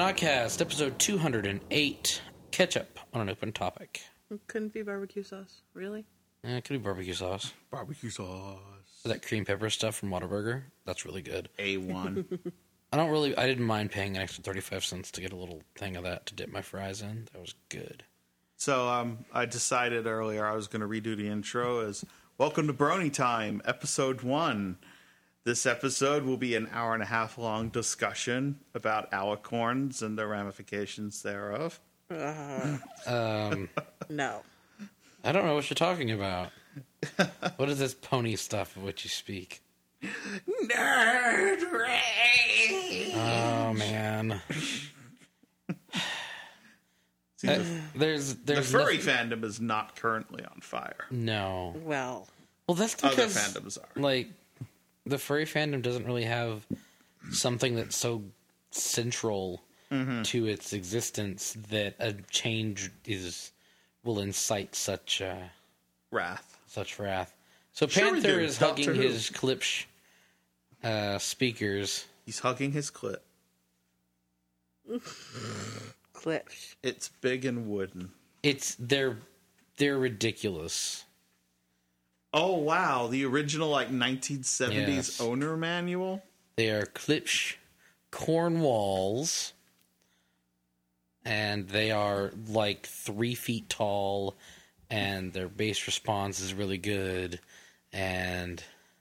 Notcast, episode 208, Ketchup on an Open Topic. Couldn't be barbecue sauce. Really? Yeah, it could be barbecue sauce. Barbecue sauce. That cream pepper stuff from Whataburger, that's really good. A1. I didn't mind paying an extra 35 cents to get a little thing of that to dip my fries in. That was good. So I decided earlier I was going to redo the intro as Welcome to Brony Time, episode 1. This episode will be an hour and a half long discussion about alicorns and the ramifications thereof. No. I don't know what you're talking about. What is this pony stuff of which you speak? Nerd rage! Oh, man. See, There's the furry fandom is not currently on fire. No. Well, That's Other because, fandoms are. like, the furry fandom doesn't really have something that's so central to its existence that a change will incite such Wrath. wrath. So Sure we Panther do. is Doctor hugging Who. his Klipsch speakers. He's hugging his clit. clips. It's big and wooden. They're ridiculous. Oh, wow. The original, 1970s Yes. owner manual? They are Klipsch Cornwalls, and they are 3 feet tall, and their bass response is really good, and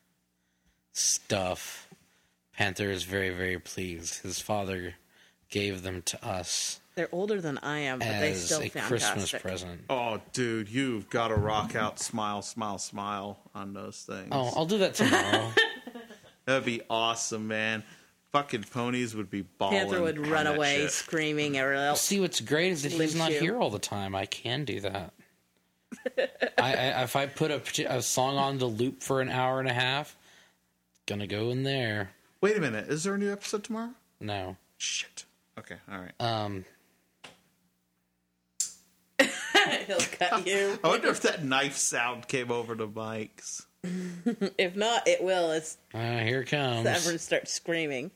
stuff. Panther is very, very pleased. His father gave them to us They're older than I am, but they as still a fantastic. Christmas present. Oh, dude, you've got to rock out smile, smile, smile on those things. Oh, I'll do that tomorrow. That'd be awesome, man. Fucking ponies would be balling. Panther would on run that away shit. screaming. Everyone else. See, what's great is that he's Lynch not you. here all the time. I can do that. If I put a song on the loop for an hour and a half, gonna go in there. Wait a minute. Is there a new episode tomorrow? No. Shit. Okay, all right. He'll cut you. I wonder if that knife sound came over the mics. If not, it will. As Here it comes. everyone starts screaming.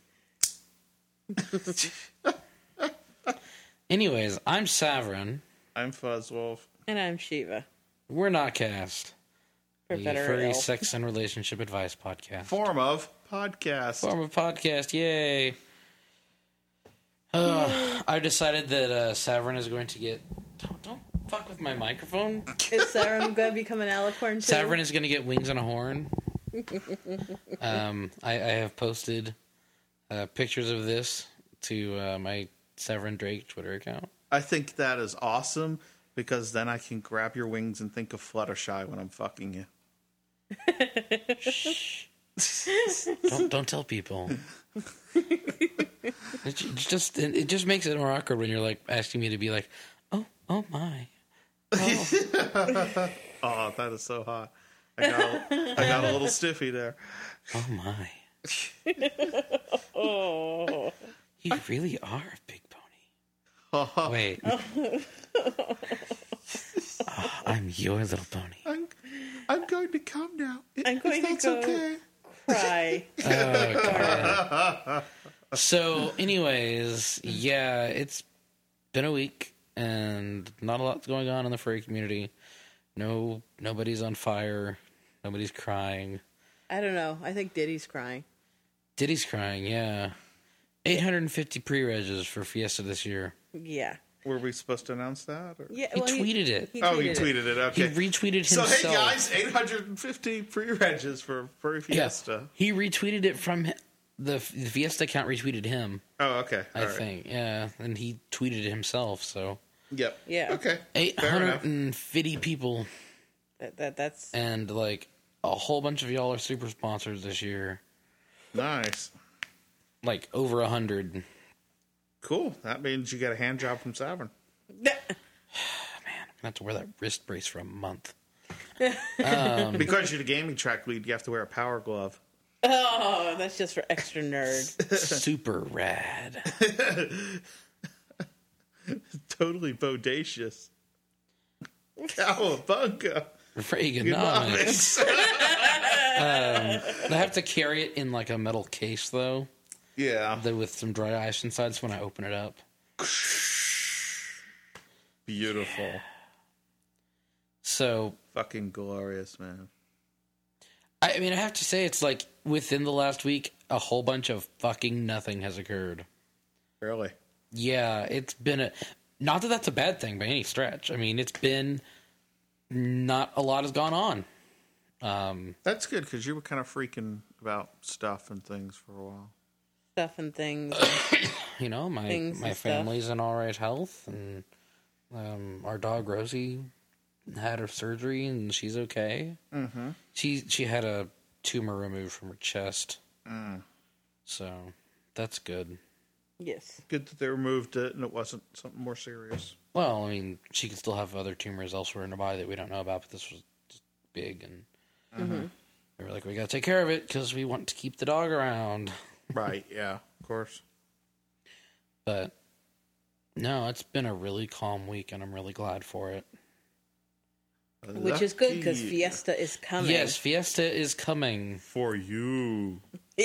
Anyways, I'm Savrin. I'm Fuzzwolf. And I'm Shiva. We're Notcast, For the better or furry ill. sex and relationship advice podcast. Form of podcast. Form of podcast, yay! I decided that Savrin is going to get. Don't fuck with my microphone. Is Sarah going to become an alicorn too? Savrin is going to get wings on a horn. I have posted pictures of this to my Savrin Drake Twitter account. I think that is awesome because then I can grab your wings and think of Fluttershy when I'm fucking you. Don't tell people. It just makes it more awkward when you're asking me to be like, oh my. Oh. Oh, that is so hot. I got a little stiffy there. Oh my. Oh. You really are a big pony. Wait. I'm your little pony. I'm going to come now. I'm going to That's go okay. cry. Oh, God. So, anyways, yeah, it's been a week, and not a lot's going on in the furry community. Nobody's on fire. Nobody's crying. I don't know. I think Diddy's crying. Diddy's crying, yeah. 850 pre-regs for Fiesta this year. Yeah. Were we supposed to announce that? Or? Yeah. He tweeted it. He tweeted it. Okay. He retweeted So himself. hey guys, 850 pre-regs for Furry Fiesta. Yeah. He retweeted it from the Fiesta account. Retweeted him. Oh, okay. I think, yeah, and he tweeted it himself. So Yep. Yeah. Okay. 850 people, That's and a whole bunch of y'all are super sponsors this year. Nice. Over 100. Cool. That means you got a hand job from Savern. Man, I'm gonna have to wear that wrist brace for a month. Because you're the gaming track lead, you have to wear a power glove. Oh, that's just for extra nerd. Super rad. Totally bodacious. Cowabunga. Reaganomics. I have to carry it in a metal case though, Yeah. with some dry ice inside. So when I open it up, Beautiful. So, Fucking glorious, man. I mean, I have to say, it's like within the last week, a whole bunch of fucking nothing has occurred. Really? Yeah, it's been not that that's a bad thing by any stretch. I mean, it's been not a lot has gone on. That's good, because you were kind of freaking about stuff and things for a while. Stuff and things. You know, my stuff. family's in all right health, and our dog Rosie had her surgery, and she's okay. Mm-hmm. She had a tumor removed from her chest, so that's good. Yes. Good that they removed it and it wasn't something more serious. Well, I mean, she could still have other tumors elsewhere in her body that we don't know about, but this was just big, and they were like, we got to take care of it because we want to keep the dog around. Right, yeah, of course. But no, it's been a really calm week, and I'm really glad for it. Which is good because Lucky Fiesta is coming. Yes, Fiesta is coming. for you.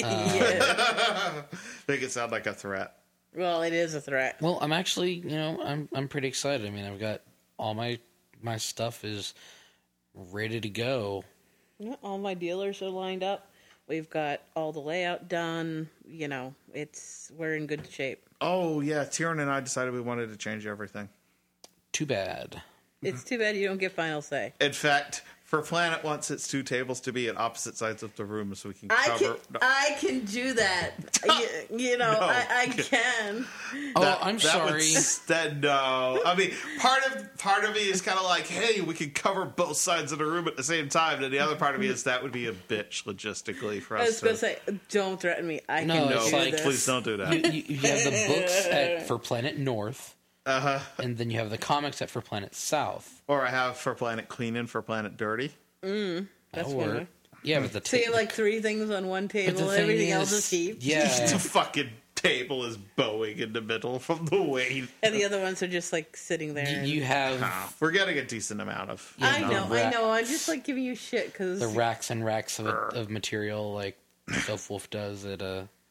Yeah. Make it sound like a threat. Well, it is a threat. Well, I'm actually, I'm pretty excited. I mean, I've got all my stuff is ready to go. Yeah, all my dealers are lined up. We've got all the layout done. You know, we're in good shape. Oh, yeah, Tyrion and I decided we wanted to change everything. Too bad. It's too bad you don't get final say. In fact, for Planet wants its two tables to be at opposite sides of the room so we can cover... I can do that. You know, No. I can. Oh, I'm sorry. No. I mean, part of me is kind of like, hey, we can cover both sides of the room at the same time. And the other part of me is that would be a bitch logistically for us I was going to say, don't threaten me. I No, can it's do like- this. Please don't do that. You have the books for Planet North, and then you have the comics for Planet South. Or I have for Planet Clean and for Planet Dirty. That's That'll good. work. Yeah, but the So you have like three things on one but table the and thing everything else is heaped. The Yeah, fucking table is bowing in the middle from the weight. And the other ones are just like sitting there. and- you have We're getting a decent amount of... I the know. rack- I'm just like giving you shit because the racks and racks of material like Self Wolf does at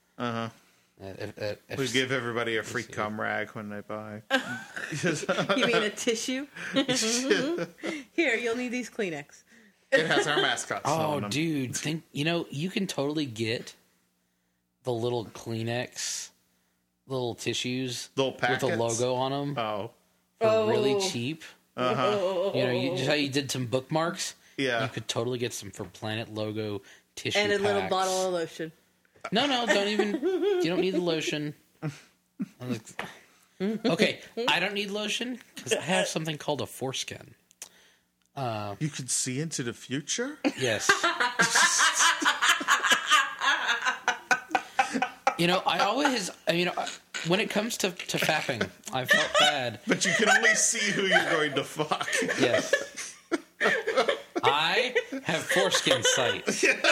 We give everybody a free cum rag when they buy. you mean a tissue? Here, you'll need these Kleenex. It has our mascots Oh, on them. dude, you can totally get the little Kleenex, little tissues Little with packets? a logo on them Oh, for really Oh. cheap. You know, just how you did some bookmarks. yeah. You could totally get some for Planet logo tissue And a little packs. bottle of lotion. No, don't even. You don't need the lotion. Okay, I don't need lotion because I have something called a foreskin. You can see into the future? Yes. When it comes to fapping, I felt bad. But you can only see who you're going to fuck. Yes. I have foreskin sight.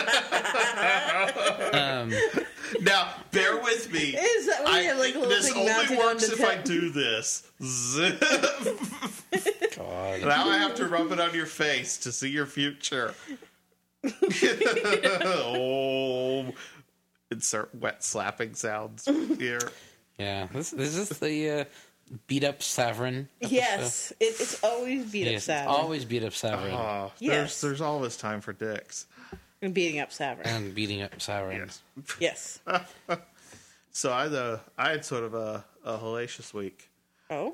Now, bear with me. Is that when you have like a little this thing only mounted works on if the I do this. Zip. God. Now I have to rub it on your face to see your future. Oh, insert wet slapping sounds here. Yeah, this is the beat up Savrin. episode. Yes, it's always beat up Yes, it's Savin. always beat up Savrin Oh, Yes. there's always time for dicks. And beating up Savin. and beating up Savrin. Yes. So I had sort of a hellacious week. Oh?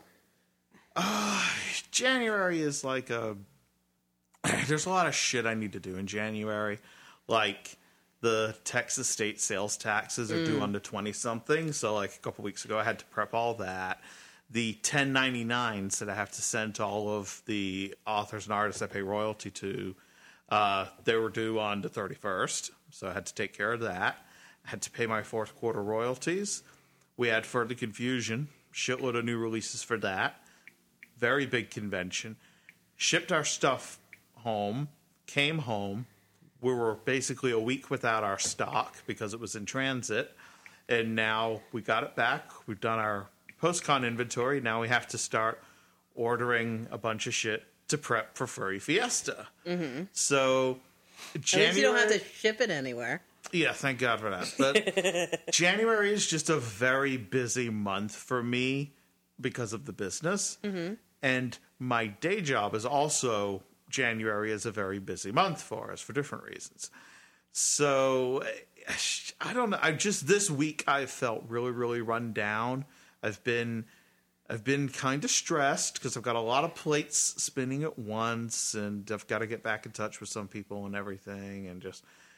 January is like there's a lot of shit I need to do in January. Like the Texas state sales taxes are due on the 20-something. So like a couple weeks ago, I had to prep all that. The 1099s that I have to send to all of the authors and artists I pay royalty to, they were due on the 31st. So I had to take care of that. I had to pay my fourth quarter royalties. We had Further Confusion, shitload of new releases for that. Very big convention. Shipped our stuff home, came home. We were basically a week without our stock because it was in transit. And now we got it back. We've done our post-con inventory. Now we have to start ordering a bunch of shit to prep for Furry Fiesta. Mm-hmm. So January... At least you don't have to ship it anywhere. Yeah, thank God for that. But January is just a very busy month for me because of the business. And my day job is also, January is a very busy month for us for different reasons. So I don't know. This week I felt really, really run down. I've been kind of stressed because I've got a lot of plates spinning at once, and I've got to get back in touch with some people and everything. And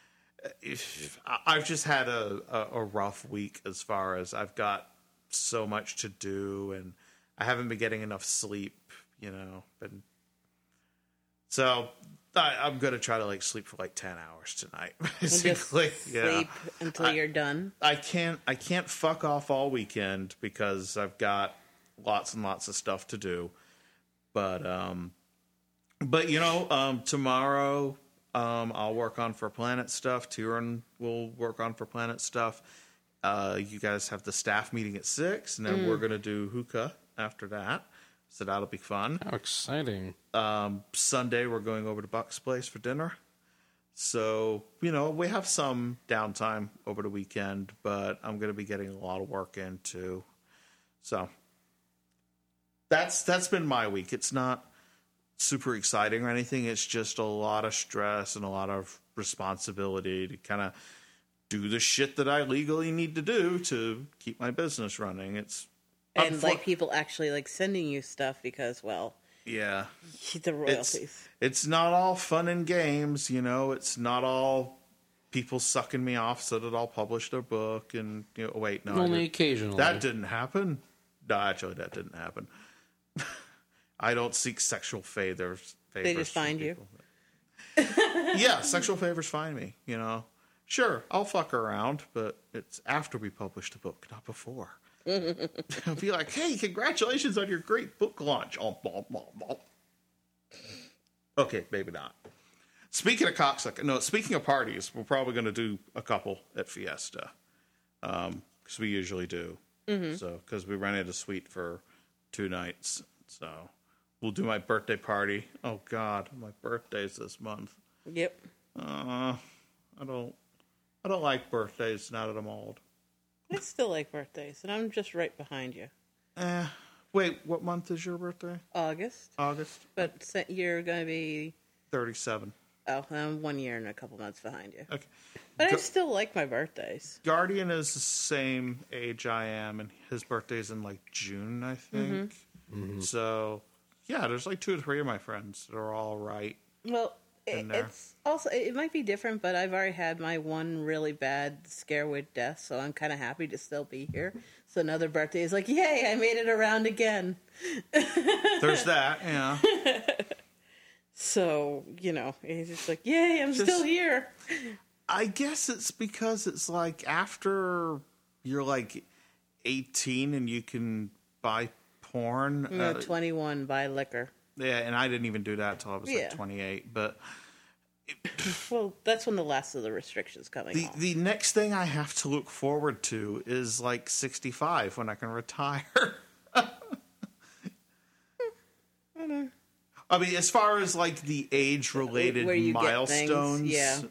I've just had a rough week as far as I've got so much to do, and I haven't been getting enough sleep, so I'm going to try to sleep for 10 hours tonight, basically. And just sleep until you're done. I can't fuck off all weekend because I've got lots and lots of stuff to do. But tomorrow I'll work on For Planet stuff. Tyrion will work on For Planet stuff. You guys have the staff meeting at 6, and then we're going to do hookah after that. So that'll be fun. How exciting. Sunday, we're going over to Buck's place for dinner. So, we have some downtime over the weekend, but I'm going to be getting a lot of work in, too. So, that's been my week. It's not super exciting or anything. It's just a lot of stress and a lot of responsibility to kind of do the shit that I legally need to do to keep my business running. And people actually sending you stuff because, yeah, the royalties. It's not all fun and games, It's not all people sucking me off so that I'll publish their book. And wait, no, only occasionally. That didn't happen. No, actually, that didn't happen. I don't seek sexual favors. They just find you. Yeah, sexual favors find me. Sure, I'll fuck around, but it's after we publish the book, not before. I'll be like, hey, congratulations on your great book launch. Okay, maybe not. Speaking of parties, we're probably going to do a couple at Fiesta. Because we usually do. So, because we rented a suite for 2 nights. So, we'll do my birthday party. Oh, God, my birthday's this month. Yep. I don't like birthdays now that I'm old. I still like birthdays, and I'm just right behind you. Wait, what month is your birthday? August. But you're going to be 37. Oh, I'm 1 year and a couple months behind you. Okay. But I still like my birthdays. Guardian is the same age I am, and his birthday's in June, I think. So, yeah, there's 2 or 3 of my friends that are all right. Well, it's also, it might be different, but I've already had my one really bad scare with death, so I'm kind of happy to still be here. So another birthday is yay, I made it around again. There's that, yeah. So, it's just yay, I'm still here. I guess it's because it's after you're 18 and you can buy porn. 21, buy liquor. Yeah, and I didn't even do that until I was 28. But well, that's when the last of the restrictions coming off. The next thing I have to look forward to is 65 when I can retire. I mean, as far as the age-related milestones, yeah.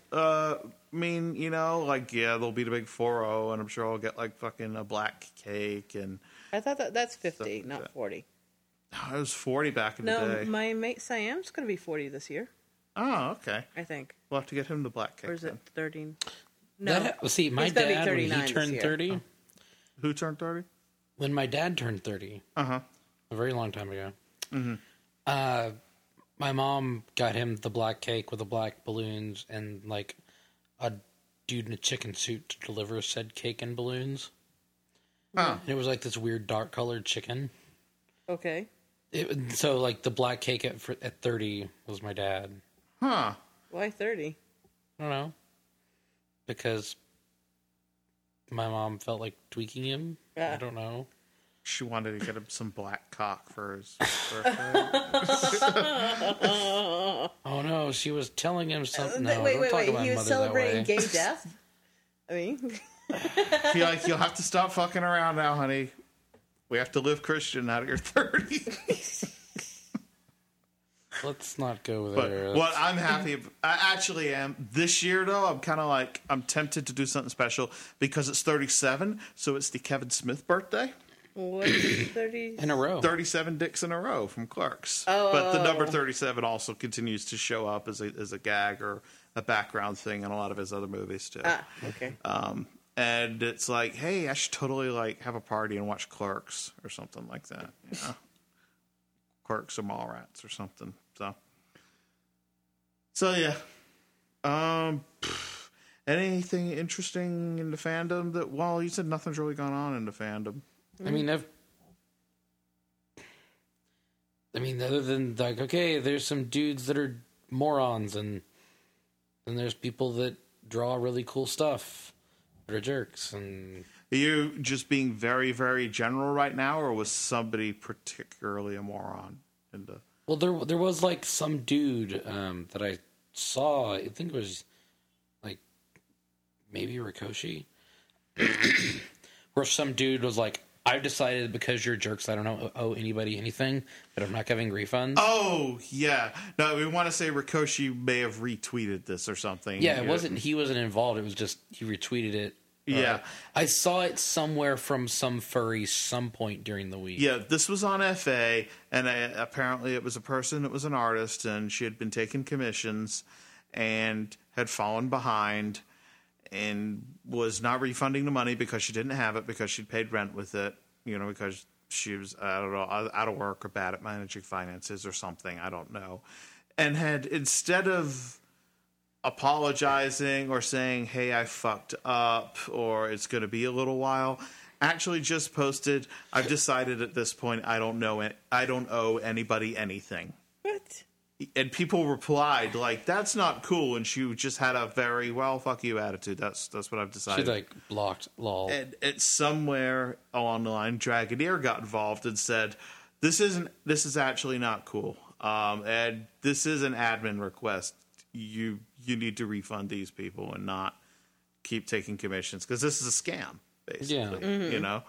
There'll be the big 4-0, and I'm sure I'll get fucking a black cake and. I thought that's 50, not 40. I was 40 back in the day. No, my mate Siam's going to be 40 this year. Oh, okay. I think. We'll have to get him the black cake. Or is it 13? No. See, my dad, when he turned 30. Who turned 30? When my dad turned 30. Uh-huh. A very long time ago. Mm-hmm. My mom got him the black cake with the black balloons and, a dude in a chicken suit to deliver said cake and balloons. Oh. And it was this weird dark-colored chicken. Okay. So, the black cake at 30 was my dad. Huh. Why 30? I don't know. Because my mom felt like tweaking him. I don't know. She wanted to get him some black cock for his birthday. Oh, no. She was telling him something. No, wait. About He my was mother celebrating gay death? I mean... You'll have to stop fucking around now, honey. We have to live Christian now that you're 30. Let's not go But there. what I'm happy, I actually am. This year, though, I'm kind of I'm tempted to do something special because it's 37, so it's the Kevin Smith birthday. What is 30? In a row. 37 dicks in a row from Clerks. Oh. But the number 37 also continues to show up as a gag or a background thing in a lot of his other movies too. Okay. And it's like, hey, I should totally like have a party and watch Clerks or something like that. You know? Clerks or Mallrats or something. So yeah. Anything interesting in the fandom that? Well, you said nothing's really gone on in the fandom. I mean, other than like, okay, there's some dudes that are morons, and then there's people that draw really cool stuff that are jerks. And Are you just being very, very general right now, or was somebody particularly a moron? Well, there was like some dude that I saw. I think it was like maybe Rikoshi, where some dude was like, I've decided because you're jerks, I don't owe anybody anything, but I'm not giving refunds. Oh, yeah. No, we want to say Rikoshi may have retweeted this or something. Yeah, he wasn't involved. It was just he retweeted it. Yeah. I saw it somewhere from some furry some point during the week. Yeah, this was on FA, and apparently it was a person that was an artist, and she had been taking commissions and had fallen behind and was not refunding the money because she didn't have it because she'd paid rent with it, because she was, I don't know, out of work or bad at managing finances or something, I don't know. And had, instead of apologizing or saying, hey, I fucked up or it's going to be a little while, actually just posted, I've decided at this point I don't owe anybody anything. What? And people replied like, "That's not cool," and she just had a very fuck you attitude. That's what I've decided. She like blocked lol. And somewhere along the line, Dragoneer got involved and said, "This is actually not cool. And this is an admin request. You need to refund these people and not keep taking commissions because this is a scam, basically. Yeah.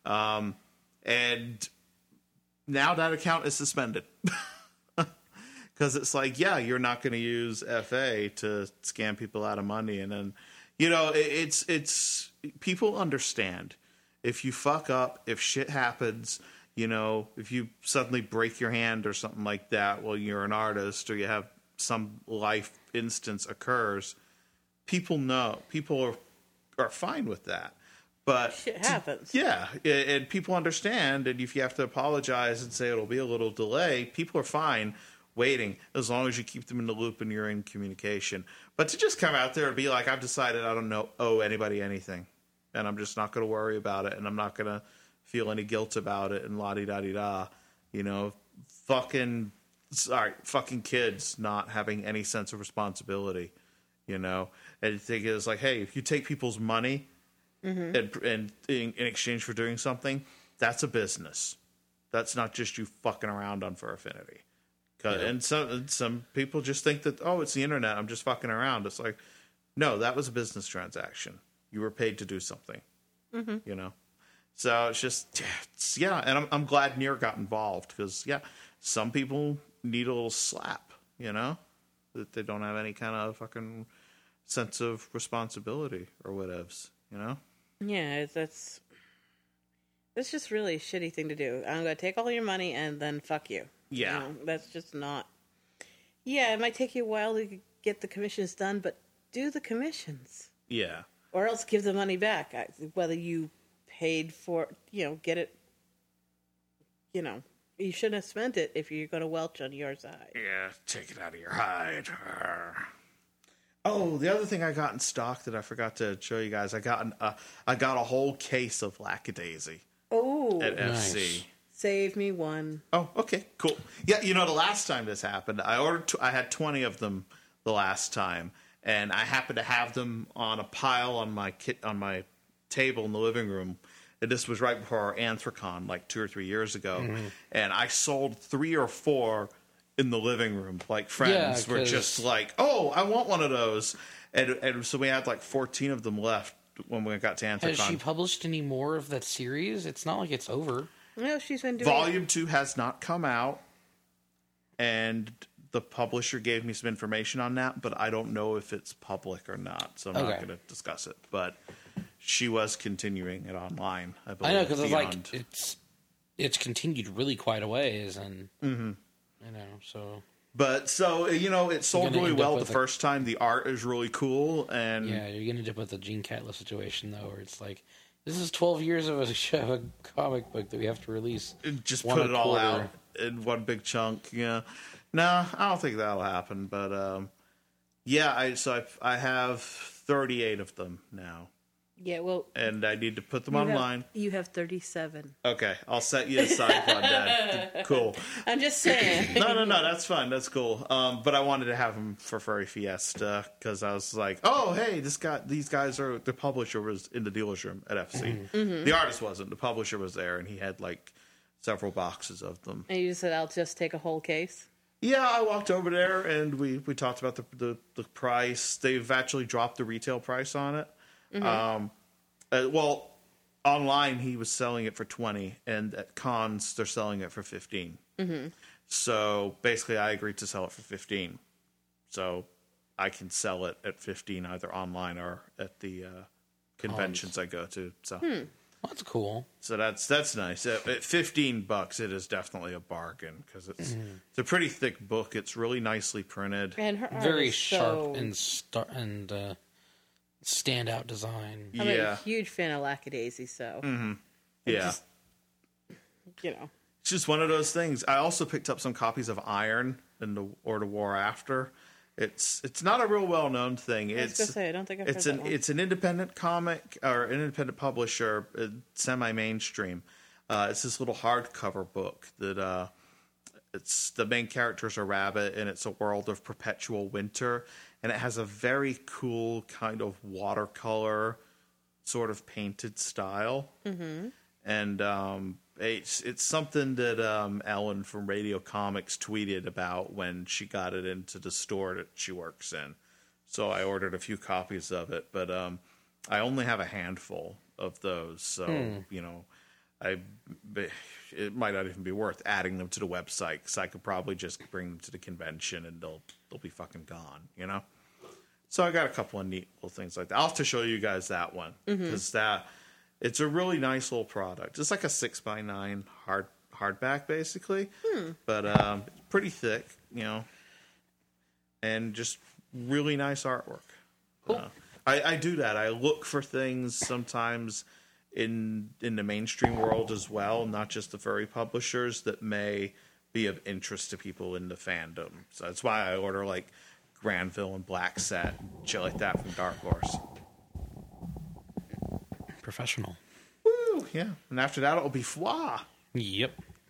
And now that account is suspended." Because it's like, yeah, you're not going to use FA to scam people out of money. And then, it's people understand. If you fuck up, if shit happens, if you suddenly break your hand or something like that while you're an artist or you have some life instance occurs, people know. People are fine with that. But shit happens. Yeah, and people understand. And if you have to apologize and say it'll be a little delay, people are fine waiting as long as you keep them in the loop and you're in communication. But to just come out there and be like, I've decided I don't owe anybody anything, and I'm just not going to worry about it, and I'm not going to feel any guilt about it, and la-di-da-di-da, fucking kids not having any sense of responsibility, and I think it's like, hey, if you take people's money and in exchange for doing something, that's a business. That's not just you fucking around on For Affinity. Yeah. And some people just think that, oh, it's the internet, I'm just fucking around. It's like, no, that was a business transaction. You were paid to do something, So it's just, and I'm glad Nier got involved because, some people need a little slap, that they don't have any kind of fucking sense of responsibility or whatevs, Yeah, that's just really a shitty thing to do. I'm going to take all your money and then fuck you. Yeah. That's just not... Yeah, it might take you a while to get the commissions done, but do the commissions. Yeah. Or else give the money back. Whether you paid for, get it, you shouldn't have spent it if you're going to welch on your side. Yeah, take it out of your hide. Oh, the other thing I got in stock that I forgot to show you guys, I got a whole case of Lackadaisy. Oh, at nice. FC. Save me one. Oh, okay, cool. Yeah, the last time this happened, I had 20 of them the last time, and I happened to have them on a pile on my table in the living room. And this was right before our Anthrocon, like 2 or 3 years ago, and I sold 3 or 4 in the living room. Like friends were just like, "Oh, I want one of those," and so we had like 14 of them left when we got to Anthrocon. Has she published any more of that series? It's not like it's over. No, she's been doing Volume 2 has not come out, and the publisher gave me some information on that, but I don't know if it's public or not, so I'm not going to discuss it. But she was continuing it online, I believe. I know, because it's like, it's continued really quite a ways, and so. But so it sold really well the first time. The art is really cool, and yeah, you're gonna end up with a Gene Catlett situation though, where it's like, this is 12 years of a comic book that we have to release. Just put it all out in one big chunk. Yeah, no, I don't think that'll happen. But I have 38 of them now. Yeah, well, and I need to put them online. You have 37. Okay, I'll set you aside, Claudette. Cool. I'm just saying. No, that's fine. That's cool. But I wanted to have them for Furry Fiesta because I was like, oh, hey, these guys are. The publisher was in the dealer's room at FC. The artist wasn't. The publisher was there, and he had like several boxes of them. And you just said, I'll just take a whole case. Yeah, I walked over there and we talked about the price. They've actually dropped the retail price on it. Well, online he was selling it for 20, and at cons they're selling it for 15. So basically, I agreed to sell it for 15. So I can sell it at 15 either online or at the conventions I go to. So that's cool. So that's nice. At $15, it is definitely a bargain because it's a pretty thick book. It's really nicely printed and her art very is sharp and standout design. I'm a huge fan of Lackadaisy, so yeah, it's just one of those things. I also picked up some copies of Iron in the War After. It's not a real well known thing. I was gonna say, I don't think I've heard that one. It's an independent comic or an independent publisher, semi mainstream. It's this little hardcover book that it's the main character's a rabbit, and it's a world of perpetual winter. And it has a very cool kind of watercolor sort of painted style. And it's something that Ellen from Radio Comics tweeted about when she got it into the store that she works in. So I ordered a few copies of it, but I only have a handful of those. So, it might not even be worth adding them to the website because I could probably just bring them to the convention and they'll be fucking gone, So I got a couple of neat little things like that. I'll have to show you guys that one because it's a really nice little product. It's like a 6x9 hardback basically, but it's pretty thick, and just really nice artwork. Cool. I do that. I look for things sometimes in the mainstream world as well, not just the furry publishers, that may be of interest to people in the fandom. So that's why I order like Granville and Black Set, shit like that from Dark Horse. Professional. Woo, yeah. And after that, it'll be Fwa. Yep.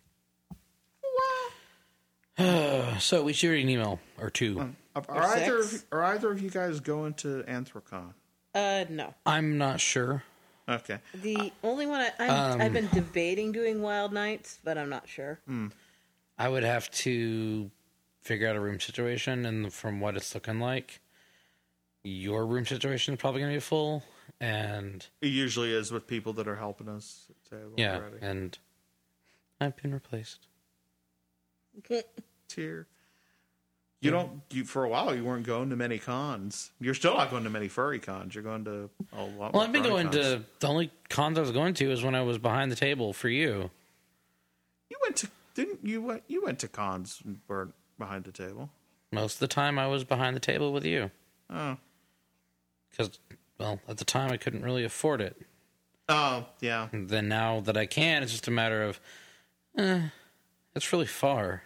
So we should read an email or two. Are either of you guys going to Anthrocon? No. I'm not sure. Okay. The only one I've been debating doing Wild Nights, but I'm not sure. I would have to figure out a room situation, and from what it's looking like, your room situation is probably going to be full, and it usually is with people that are helping us. Yeah, already. And I've been replaced. Tear. For a while you weren't going to many cons. You're still not going to many furry cons. You're going to a lot. Well, I've been going to the only cons I was going to is when I was behind the table for you. You went to you went to cons and weren't behind the table. Most of the time I was behind the table with you. Oh. Because, well, at the time I couldn't really afford it. Oh, yeah. And then now that I can, it's just a matter of, it's really far.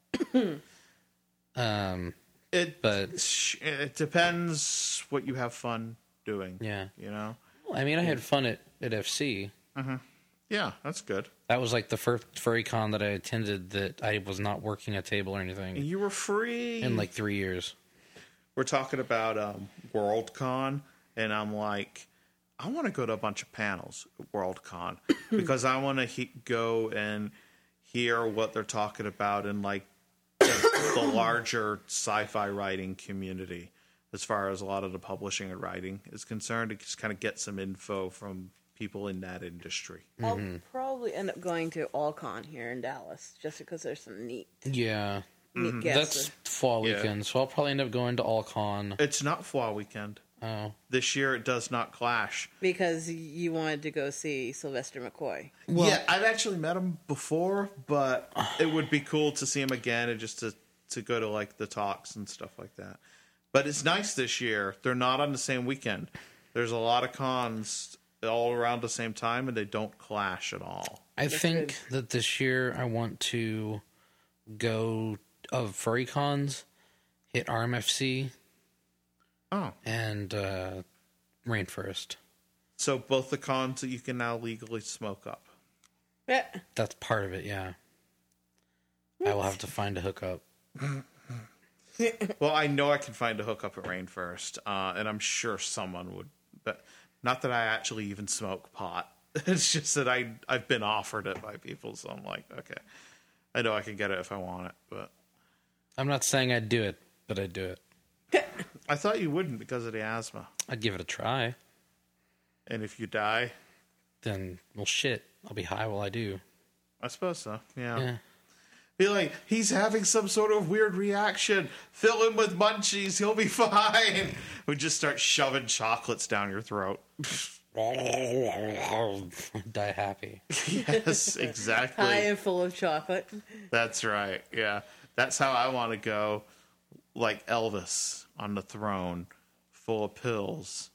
It depends what you have fun doing. Yeah. Well, I mean, I had fun at FC. Yeah, that's good. That was like the first furry con that I attended that I was not working a table or anything. You were free in like 3 years. We're talking about Worldcon, and I'm like, I want to go to a bunch of panels at Worldcon because I want to go and hear what they're talking about in like the larger sci-fi writing community, as far as a lot of the publishing and writing is concerned, to just kind of get some info from people in that industry. I'll probably end up going to AllCon here in Dallas just because there's some neat guests. That's fall weekend, so I'll probably end up going to AllCon. It's not fall weekend. Oh. This year it does not clash. Because you wanted to go see Sylvester McCoy. Well, yeah, I've actually met him before, but it would be cool to see him again and just to go to like the talks and stuff like that. But it's nice this year. They're not on the same weekend. There's a lot of cons all around the same time, and they don't clash at all. I think that this year I want to go of furry cons, hit RMFC, and Rainforest. So both the cons that you can now legally smoke up. Yeah. That's part of it, yeah. I will have to find a hookup. Well, I know I can find a hookup at Rainforest, and I'm sure someone would. But not that I actually even smoke pot. It's just that I've been offered it by people, so I'm like, okay, I know I can get it if I want it. But I'm not saying I'd do it, but I'd do it. I thought you wouldn't because of the asthma. I'd give it a try. And if you die, then, well, shit, I'll be high while I do. I suppose so. Yeah. Be like, he's having some sort of weird reaction. Fill him with munchies. He'll be fine. We just start shoving chocolates down your throat. Die happy. Yes, exactly. High and full of chocolate. That's right. Yeah. That's how I want to go. Like Elvis on the throne, full of pills.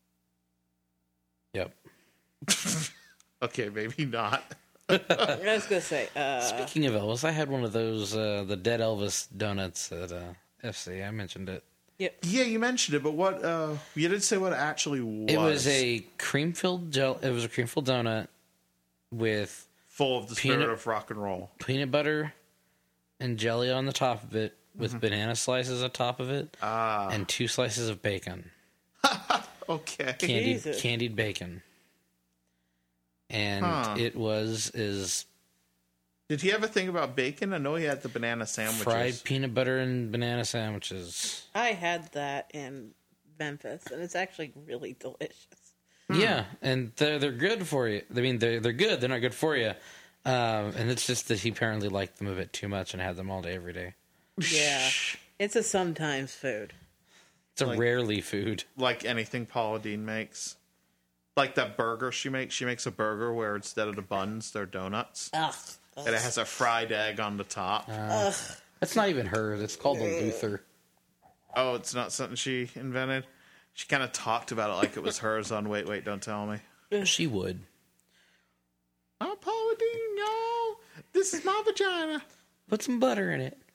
Yep. Okay, maybe not. I was going to say. Speaking of Elvis, I had one of those, the Dead Elvis donuts at FC. I mentioned it. Yep. Yeah, you mentioned it, but what? You didn't say what it actually was. It was a cream-filled It was a cream-filled donut with full of the spirit of rock and roll. Peanut butter and jelly on the top of it, with banana slices on top of it, and 2 slices of bacon. Okay. Candied bacon. And it is... Did he have a thing about bacon? I know he had the banana sandwiches. Fried peanut butter and banana sandwiches. I had that in Memphis, and it's actually really delicious. Yeah, and they're good for you. I mean, they're good. They're not good for you. And it's just that he apparently liked them a bit too much and had them all day, every day. Yeah. It's a sometimes food. It's a rarely food. Like anything Paula Deen makes. Like that burger she makes. She makes a burger where instead of the buns, they're donuts. Ugh. And it has a fried egg on the top. That's not even hers. It's called the Luther. Oh, it's not something she invented? She kind of talked about it like it was hers on Wait, Don't Tell Me. She would. Oh, Paula Deen, y'all. This is my vagina. Put some butter in it.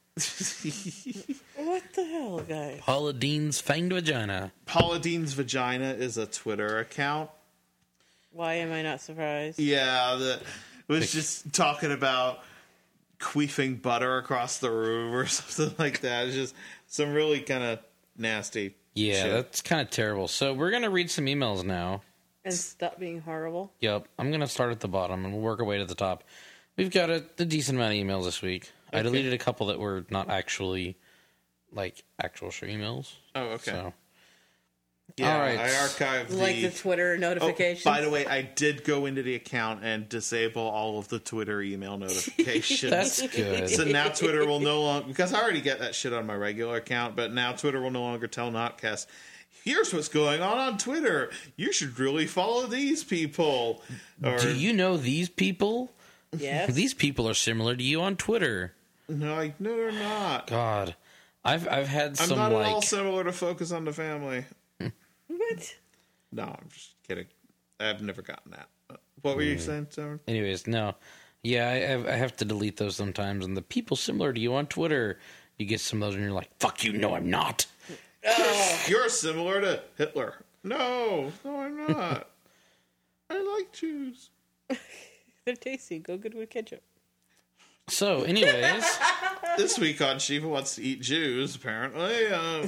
What the hell, guys? Paula Deen's fanged vagina. Paula Deen's vagina is a Twitter account. Why am I not surprised? Yeah, that was just talking about queefing butter across the room or something like that. It's just some really kind of nasty shit. That's kind of terrible. So we're going to read some emails now. And stop being horrible? Yep. I'm going to start at the bottom and we'll work our way to the top. We've got a decent amount of emails this week. Okay. I deleted a couple that were not actually, actual show emails. Oh, okay. So. Yeah, all right. I archived the Twitter notifications. Oh, by the way, I did go into the account and disable all of the Twitter email notifications. That's good. So now Twitter will no longer, because I already get that shit on my regular account, but now Twitter will no longer tell Notcast, here's what's going on Twitter. You should really follow these people. Or, do you know these people? Yes. These people are similar to you on Twitter. No, they're not. God. I've had some, I'm not at all similar to Focus on the Family. What? No, I'm just kidding. I've never gotten that. What were you saying, Sarah? Anyways, no. Yeah, I have to delete those sometimes. And the people similar to you on Twitter, you get some of those and you're like, fuck you, no, I'm not. You're similar to Hitler. No, I'm not. I like Jews. They're tasty. Go good with ketchup. So, anyways. This week on Shiva Wants to Eat Jews, apparently.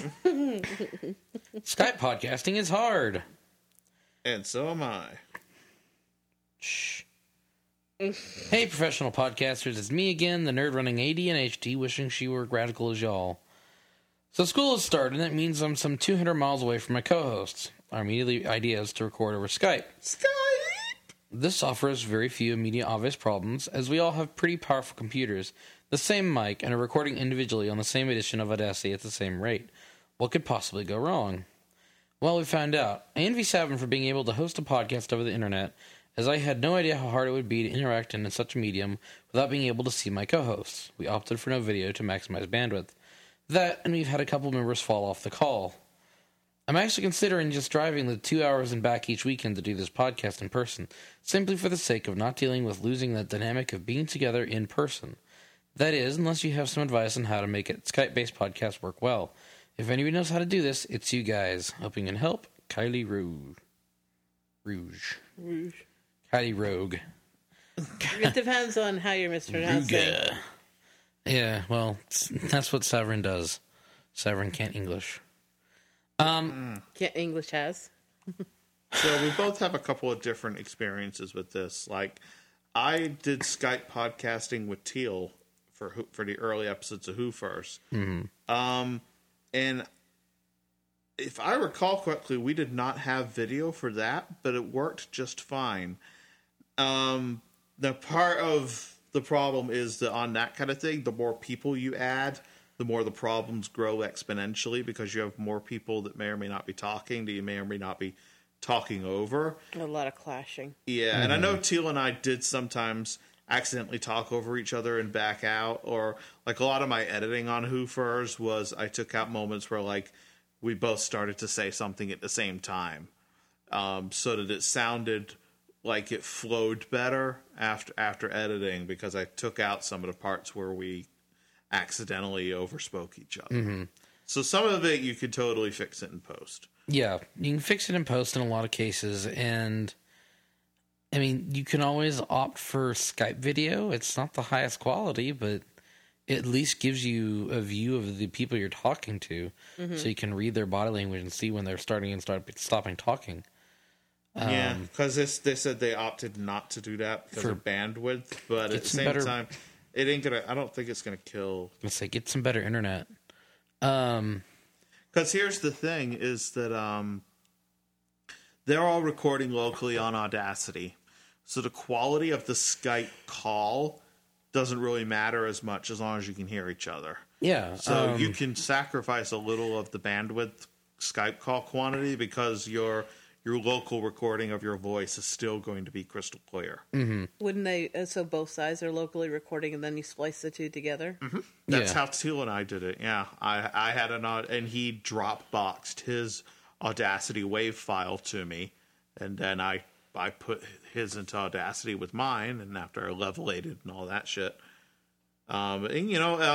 Skype podcasting is hard. And so am I. Shh. Hey, professional podcasters. It's me again, the nerd running ADHD, wishing she were radical as y'all. So school has started, and that means I'm some 200 miles away from my co-hosts. Our immediate idea is to record over Skype. This offers very few immediate obvious problems, as we all have pretty powerful computers, the same mic, and are recording individually on the same edition of Audacity at the same rate. What could possibly go wrong? Well, we found out. I envy Savin for being able to host a podcast over the internet, as I had no idea how hard it would be to interact in such a medium without being able to see my co-hosts. We opted for no video to maximize bandwidth. That, and we've had a couple members fall off the call. I'm actually considering just driving the 2 hours and back each weekend to do this podcast in person, simply for the sake of not dealing with losing that dynamic of being together in person. That is, unless you have some advice on how to make a Skype-based podcast work well. If anybody knows how to do this, it's you guys. Hoping and help, Kylie Rouge. Kylie Rogue. It depends on how you're mispronouncing. Yeah, well, that's what Severin does. Severin can't English. Can't English has. So we both have a couple of different experiences with this. Like, I did Skype podcasting with Teal for the early episodes of Who First. Mm-hmm. And if I recall correctly, we did not have video for that, but it worked just fine. The part of the problem is that on that kind of thing, the more people you add, the more the problems grow exponentially because you have more people that may or may not be talking, that you may or may not be talking over. A lot of clashing. Yeah, Mm-hmm. and I know Teal and I did sometimes accidentally talk over each other and back out, or like a lot of my editing on Who First was I took out moments where like we both started to say something at the same time, so that it sounded like it flowed better after editing because I took out some of the parts where we accidentally overspoke each other. Mm-hmm. So some of it you could totally fix it in post. Yeah, you can fix it in post in a lot of cases, and I mean, you can always opt for Skype video. It's not the highest quality, but it at least gives you a view of the people you're talking to, so you can read their body language and see when they're starting and stopping talking. Yeah, because they said they opted not to do that because of bandwidth, but at the same time, it ain't gonna. I don't think it's gonna kill. Let's say get some better internet. Because here's the thing: is that they're all recording locally on Audacity, so the quality of the Skype call doesn't really matter as much as long as you can hear each other. Yeah, So you can sacrifice a little of the bandwidth Skype call quantity because your local recording of your voice is still going to be crystal clear. Mm-hmm. Wouldn't they? So both sides are locally recording, and then you splice the two together. Mm-hmm. That's how Teal and I did it. Yeah, I had and he Dropboxed his Audacity WAV file to me, and then I put his into Audacity with mine, and after I levelated and all that shit. And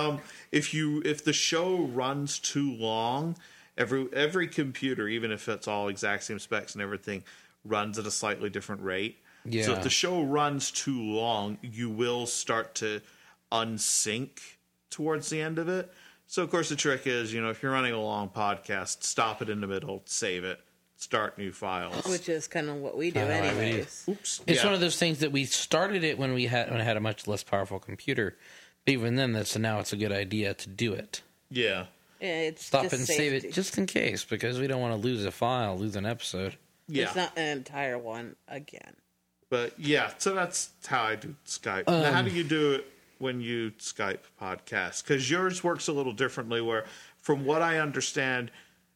if the show runs too long, every computer, even if it's all exact same specs and everything, runs at a slightly different rate. Yeah. So if the show runs too long, you will start to unsync towards the end of it. So, of course, the trick is, if you're running a long podcast, stop it in the middle, save it, start new files. Which is kind of what we do anyways. Oops. It's one of those things that we started it when I had a much less powerful computer. But even then, now it's a good idea to do it. Yeah. Yeah, it's Stop just and safety. save it just in case, because we don't want to lose a file, lose an episode. Yeah. It's not an entire one again. But yeah, so that's how I do Skype. Now, how do you do it when you Skype podcast? Because yours works a little differently where, from what I understand,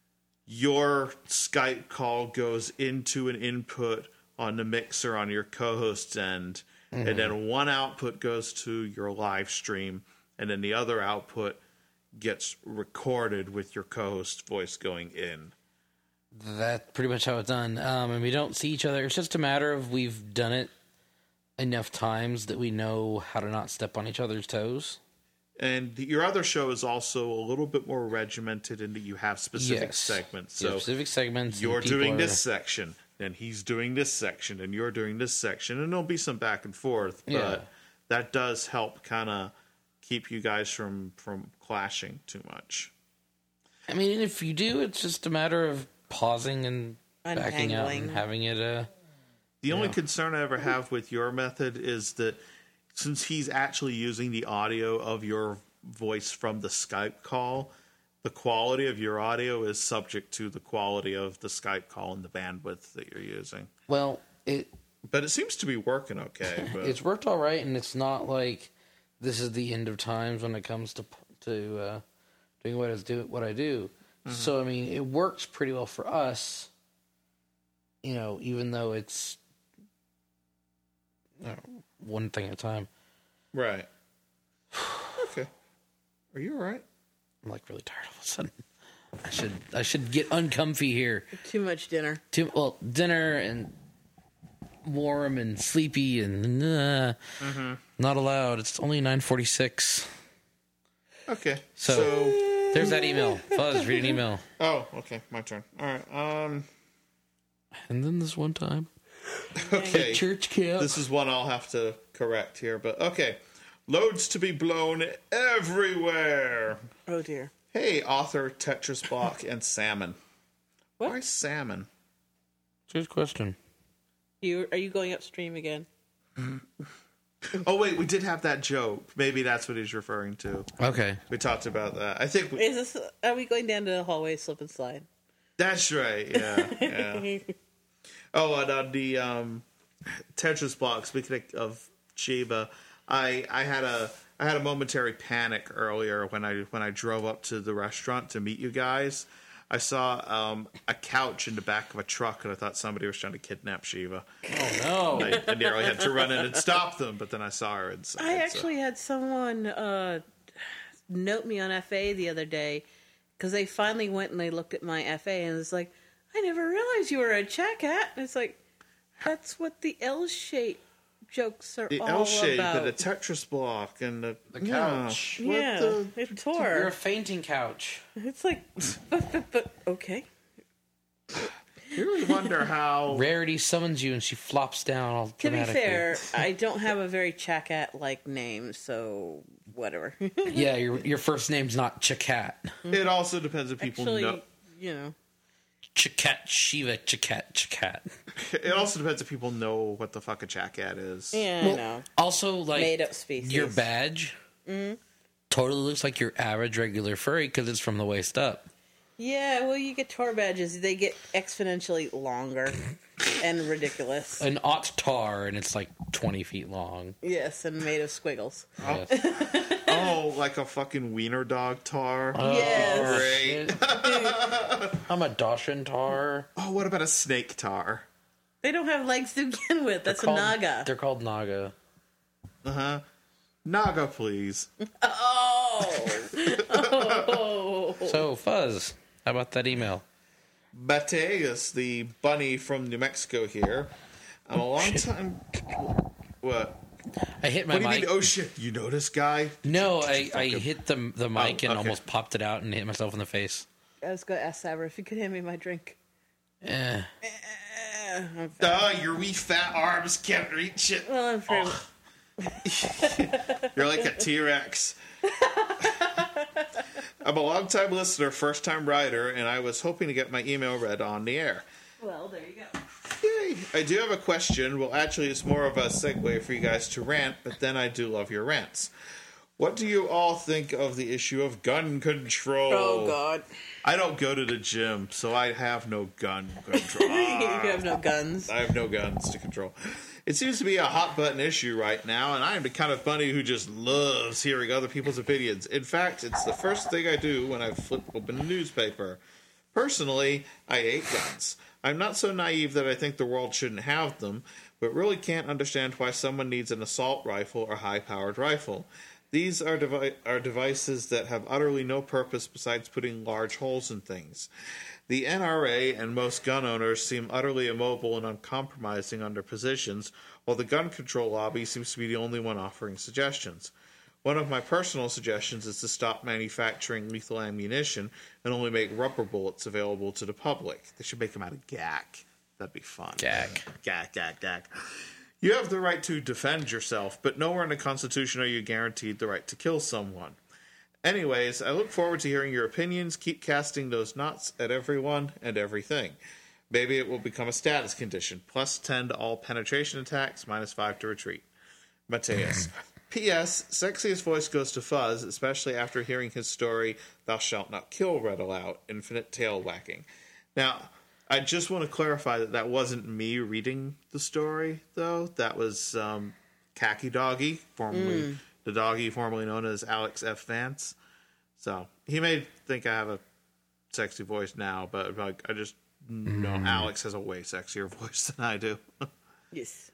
your Skype call goes into an input on the mixer on your co-host's end, and then one output goes to your live stream, and then the other output gets recorded with your co-host's voice going in. That's pretty much how it's done. And we don't see each other. It's just a matter of we've done it enough times that we know how to not step on each other's toes. And your other show is also a little bit more regimented in that you have specific segments. So specific segments. You're doing this section, and he's doing this section, and you're doing this section, and there'll be some back and forth. But that does help kind of keep you guys from clashing too much. I mean, if you do, it's just a matter of pausing and backing out and having it. The only concern I ever have with your method is that since he's actually using the audio of your voice from the Skype call, the quality of your audio is subject to the quality of the Skype call and the bandwidth that you're using. Well, but it seems to be working okay. But it's worked all right, and it's not like this is the end of times when it comes to doing what I do. So, I mean, it works pretty well for us, even though it's one thing at a time. Right. Okay. Are you all right? I'm like really tired all of a sudden. I should get uncomfy here. Too much dinner. Dinner and warm and sleepy and not allowed. It's only 9:46. Okay. So there's that email. Fuzz, read an email. Oh, okay. My turn. All right. And then this one time. Okay. Church camp. This is one I'll have to correct here, but okay. Loads to be blown everywhere. Oh, dear. Hey, author Tetris Block and Salmon. What? Why salmon? Good question. Are you going upstream again? Oh, wait, we did have that joke. Maybe that's what he's referring to. Okay. We talked about that. I think... Are we going down to the hallway slip and slide? That's right, yeah. Oh, and on the Tetris Block, speaking of Chiba, I had a momentary panic earlier when I drove up to the restaurant to meet you guys. I saw a couch in the back of a truck, and I thought somebody was trying to kidnap Shiva. Oh, no. I nearly had to run in and stop them, but then I saw her inside. I actually had someone note me on FA the other day, because they finally went and they looked at my FA, and it's like, I never realized you were a chat cat. And it's like, that's what the L-shape jokes are the all L-shape about. and the Tetris block and the couch. Yeah, it tore. You're a fainting couch. It's like, but okay. You really wonder how... Rarity summons you and she flops down all To be dramatically. fair, I don't have a very Chacat-like name, so whatever. Yeah, your first name's not Chakat. It also depends if people Actually, know... Chakat, Shiva, Chakat. It also depends if people know what the fuck a Chakat is. Yeah, Well, I know. Also, like, Made-up species. your badge totally looks like your average regular furry because it's from the waist up. Yeah, well, you get tour badges. They get exponentially longer and ridiculous. An Ott tar, and it's like 20 feet long. Yes, and made of squiggles. Yes. Oh, like a fucking wiener dog tar? Yes. Great. I'm a Dachshund tar. Oh, what about a snake tar? They don't have legs to begin with. That's a naga. They're called Naga. Uh-huh. Naga, please. Oh. So, Fuzz, how about that email? Mateus, the bunny from New Mexico here. I'm a long time... What? I hit my What do you mic. mean, oh shit, you know this guy? No, I hit the mic and okay. almost popped it out and hit myself in the face. I was going to ask Sabra if he could hand me my drink. Your wee fat arms can't reach it. Well, I'm afraid... You're like a T-Rex. I'm a long-time listener, first-time writer, and I was hoping to get my email read on the air. Well, there you go. Yay! I do have a question. Well, actually, it's more of a segue for you guys to rant, but then I do love your rants. What do you all think of the issue of gun control? Oh, God. I don't go to the gym, so I have no gun control. You have no guns. I have no guns to control. It seems to be a hot-button issue right now, and I am the kind of bunny who just loves hearing other people's opinions. In fact, it's the first thing I do when I flip open a newspaper. Personally, I hate guns. I'm not so naive that I think the world shouldn't have them, but really can't understand why someone needs an assault rifle or high-powered rifle. These are devices that have utterly no purpose besides putting large holes in things. The NRA and most gun owners seem utterly immobile and uncompromising on their positions, while the gun control lobby seems to be the only one offering suggestions. One of my personal suggestions is to stop manufacturing lethal ammunition and only make rubber bullets available to the public. They should make them out of GAC. That'd be fun. GAC. You have the right to defend yourself, but nowhere in the Constitution are you guaranteed the right to kill someone. Anyways, I look forward to hearing your opinions. Keep casting those knots at everyone and everything. Maybe it will become a status condition. Plus 10 to all penetration attacks, minus 5 to retreat. Mateus. P.S. Sexiest voice goes to Fuzz, especially after hearing his story, Thou Shalt Not Kill, read aloud. Infinite tail whacking. Now, I just want to clarify that wasn't me reading the story, though. That was Khaki Doggy, formerly the doggy formerly known as Alex F. Vance. So he may think I have a sexy voice now, but like I just know Alex has a way sexier voice than I do. Yes.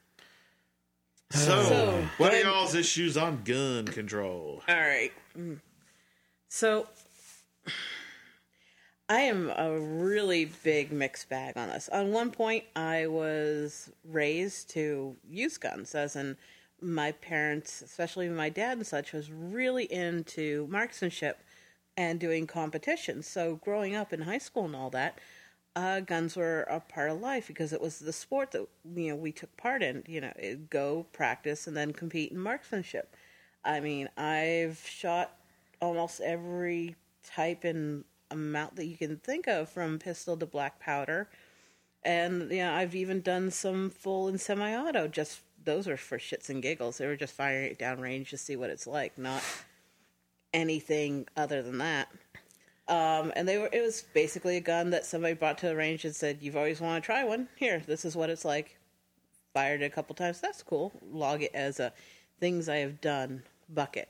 So what are y'all's issues on gun control? All right. So I am a really big mixed bag on this. On one point, I was raised to use guns, as in my parents, especially my dad and such, was really into marksmanship and doing competitions. So growing up in high school and all that, guns were a part of life because it was the sport that we took part in. Go practice and then compete in marksmanship. I mean, I've shot almost every type and amount that you can think of, from pistol to black powder, and I've even done some full and semi-auto. Just those are for shits and giggles. They were just firing it down range to see what it's like, not anything other than that. And it was basically a gun that somebody brought to the range and said, "You've always wanted to try one. Here, this is what it's like." Fired it a couple times. That's cool. Log it as a things I have done bucket.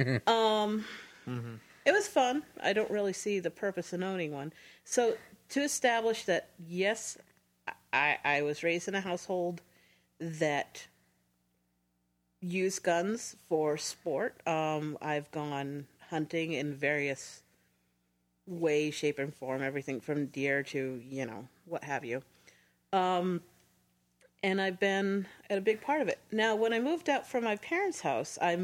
It was fun. I don't really see the purpose in owning one. So to establish that, yes, I was raised in a household that used guns for sport. I've gone hunting in various ways, shape, and form, everything from deer to, what have you. And I've been at a big part of it. Now, when I moved out from my parents' house, I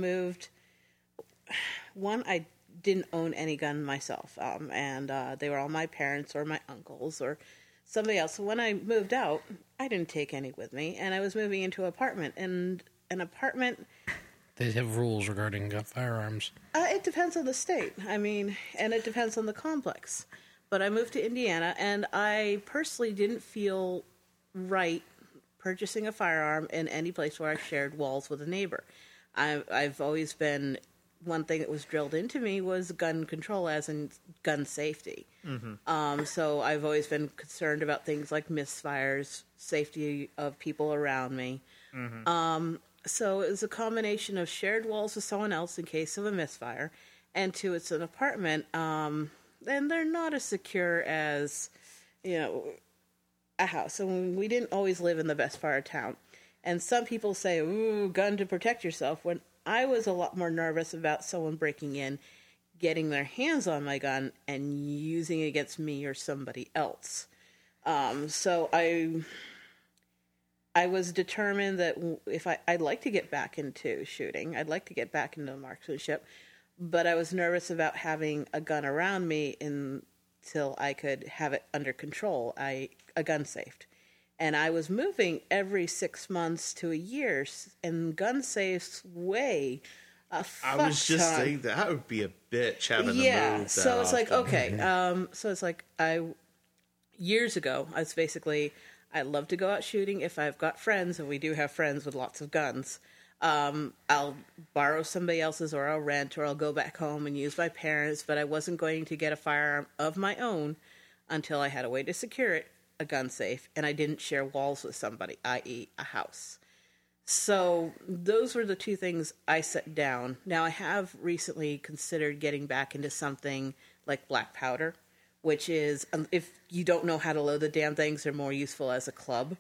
didn't own any gun myself, and they were all my parents or my uncles or somebody else. So when I moved out, I didn't take any with me, and I was moving into an apartment. And an apartment, they have rules regarding firearms. It depends on the state. I mean, and it depends on the complex. But I moved to Indiana, and I personally didn't feel right purchasing a firearm in any place where I shared walls with a neighbor. I've always been... One thing that was drilled into me was gun control, as in gun safety. Mm-hmm. So I've always been concerned about things like misfires, safety of people around me. Mm-hmm. So it was a combination of shared walls with someone else in case of a misfire, and two, it's an apartment, and they're not as secure as, a house. So we didn't always live in the best part of town. And some people say, "Ooh, gun to protect yourself," when I was a lot more nervous about someone breaking in, getting their hands on my gun, and using it against me or somebody else. So I was determined that if I'd like to get back into shooting, I'd like to get back into marksmanship, but I was nervous about having a gun around me until I could have it under control, a gun safe. And I was moving every 6 months to a year, and gun safes weigh a fuck ton. I was just saying that would be a bitch having to move that so it's often. like, okay. So it's like, years ago, I love to go out shooting if I've got friends, and we do have friends with lots of guns. I'll borrow somebody else's, or I'll rent, or I'll go back home and use my parents', but I wasn't going to get a firearm of my own until I had a way to secure it, a gun safe, and I didn't share walls with somebody, i.e. a house. So those were the two things I set down. Now, I have recently considered getting back into something like black powder, which is, if you don't know how to load the damn things, they're more useful as a club.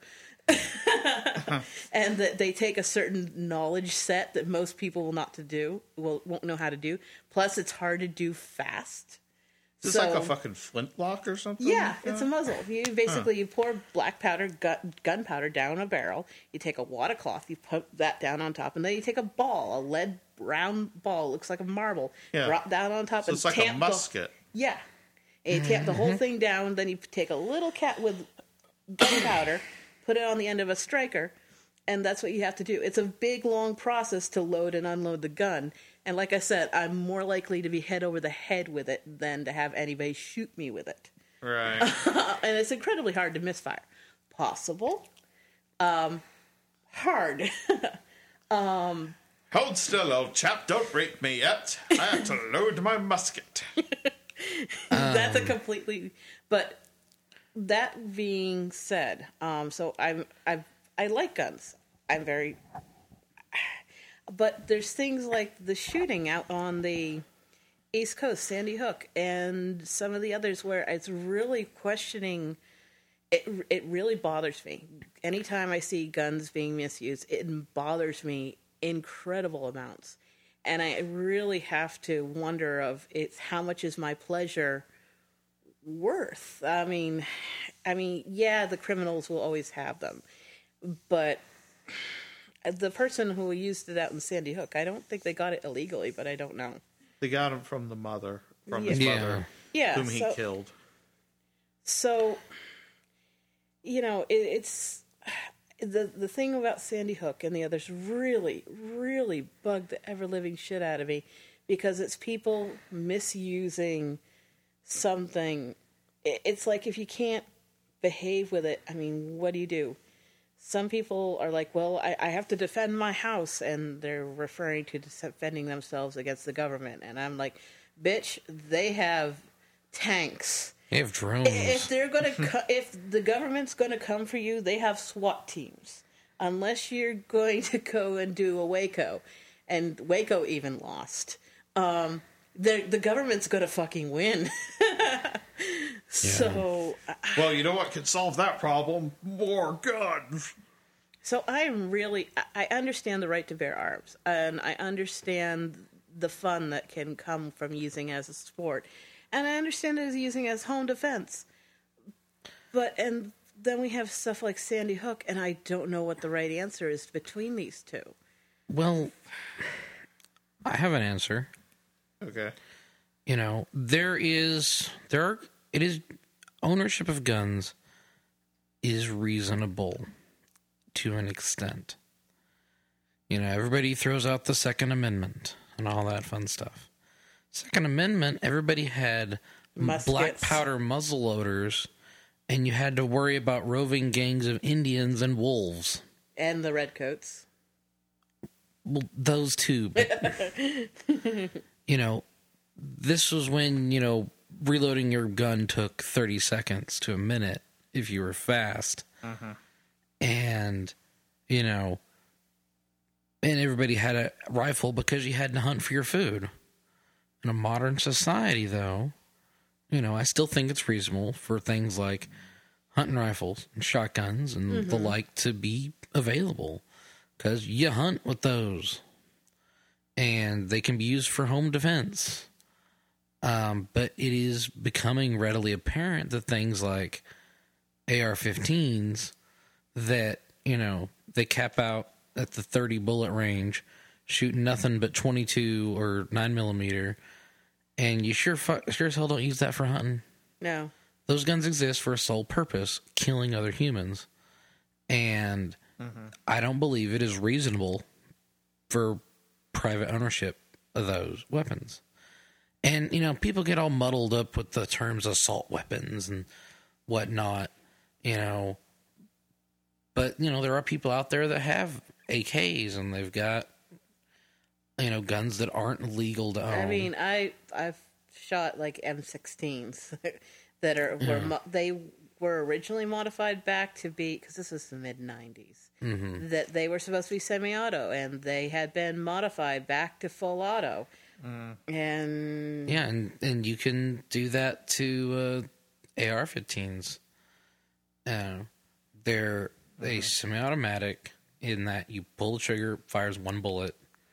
And that they take a certain knowledge set that most people won't know how to do. Plus, it's hard to do fast. Is this like a fucking flintlock or something? Yeah, it's a muzzle. You basically you pour black powder, gunpowder down a barrel. You take a wad of cloth, you put that down on top, and then you take a ball, a lead round ball, looks like a marble, drop down on top, so and it's like a musket. And you tamp the whole thing down. Then you take a little cat with gunpowder, put it on the end of a striker, and that's what you have to do. It's a big, long process to load and unload the gun. And like I said, I'm more likely to be head over the head with it than to have anybody shoot me with it. Right. And it's incredibly hard to misfire. Possible. Hard. Hold still, old chap. Don't break me yet. I have to load my musket. That's a completely... But that being said, so I like guns. I'm very... But there's things like the shooting out on the East Coast, Sandy Hook, and some of the others where it's really questioning. It really bothers me. Anytime I see guns being misused, it bothers me incredible amounts. And I really have to wonder of it's how much is my pleasure worth? I mean, yeah, the criminals will always have them, but the person who used it out in Sandy Hook, I don't think they got it illegally, but I don't know. They got him from the mother, from Yeah. his Yeah. mother, Yeah, whom he so- killed. So, it's the thing about Sandy Hook and the others really, really bugged the ever living shit out of me because it's people misusing something. It's like if you can't behave with it, I mean, what do? Some people are like, well, I have to defend my house, and they're referring to defending themselves against the government. And I'm like, bitch, they have tanks. They have drones. If they're gonna, if the government's gonna come for you, they have SWAT teams. Unless you're going to go and do a Waco, and Waco even lost, the government's gonna fucking win. So, Well, you know what could solve that problem? More guns. so I understand the right to bear arms, and I understand the fun that can come from using as a sport, and I understand it as using as home defense. And then we have stuff like Sandy Hook, and I don't know what the right answer is between these two. Well, I have an answer. Okay. You know, it is ownership of guns is reasonable to an extent. You know, everybody throws out the Second Amendment and all that fun stuff. Second Amendment, everybody had black Muskets. powder muzzle loaders, and you had to worry about roving gangs of Indians and wolves. And the redcoats. Well, those two. But, you know, this was when, you know, reloading your gun took 30 seconds to a minute if you were fast. And, you know, and everybody had a rifle because you had to hunt for your food. In a modern society, though, you know, I still think it's reasonable for things like hunting rifles and shotguns and the like to be available because you hunt with those and they can be used for home defense. But it is becoming readily apparent that things like AR-15s that, you know, they cap out at the 30 bullet range, shooting nothing but 22 or 9mm, and you sure as hell don't use that for hunting. No. Those guns exist for a sole purpose, killing other humans. And I don't believe it is reasonable for private ownership of those weapons. And, you know, people get all muddled up with the terms assault weapons and whatnot, you know. But, you know, there are people out there that have AKs and they've got, you know, guns that aren't legal to own. I mean, I've shot like M16s that they were originally modified back to be, because this was the mid-90s, that they were supposed to be semi-auto, and they had been modified back to full auto. And yeah, and you can do that to AR-15s. They're a semi-automatic in that you pull the trigger, fires one bullet,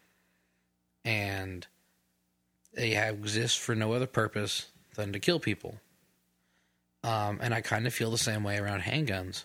and they exist for no other purpose than to kill people. And I kind of feel the same way around handguns.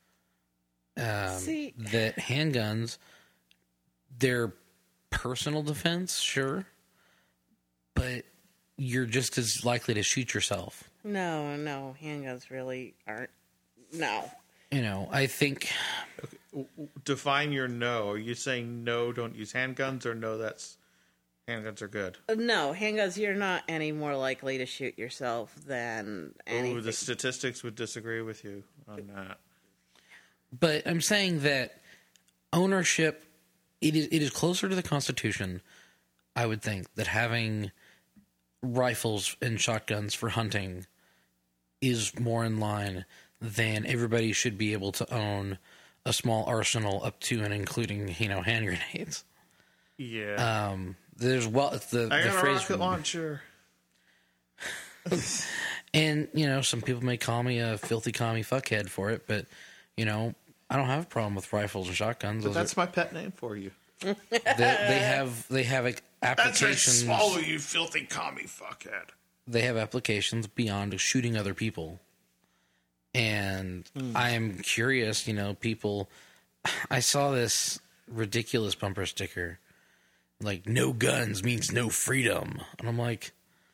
See, That handguns, they're personal defense, sure, but you're just as likely to shoot yourself. no, handguns really aren't. No. You know, I think Define your no. Are you saying no, don't use handguns, or no, that's handguns are good? No, handguns, you're not any more likely to shoot yourself than anything. Ooh, the statistics would disagree with you on that. But I'm saying that ownership, it is closer to the Constitution, I would think, that having rifles and shotguns for hunting is more in line than everybody should be able to own a small arsenal up to and including, you know, hand grenades. Yeah. There's I the got a phrase rocket launcher. And, some people may call me a filthy commie fuckhead for it, but, I don't have a problem with rifles and shotguns. But that's my pet name for you. They have That's applications. right, swallow, you filthy commie fuckhead. They have applications beyond shooting other people. And I'm curious, people. I saw this ridiculous bumper sticker, like, no guns means no freedom. And I'm like,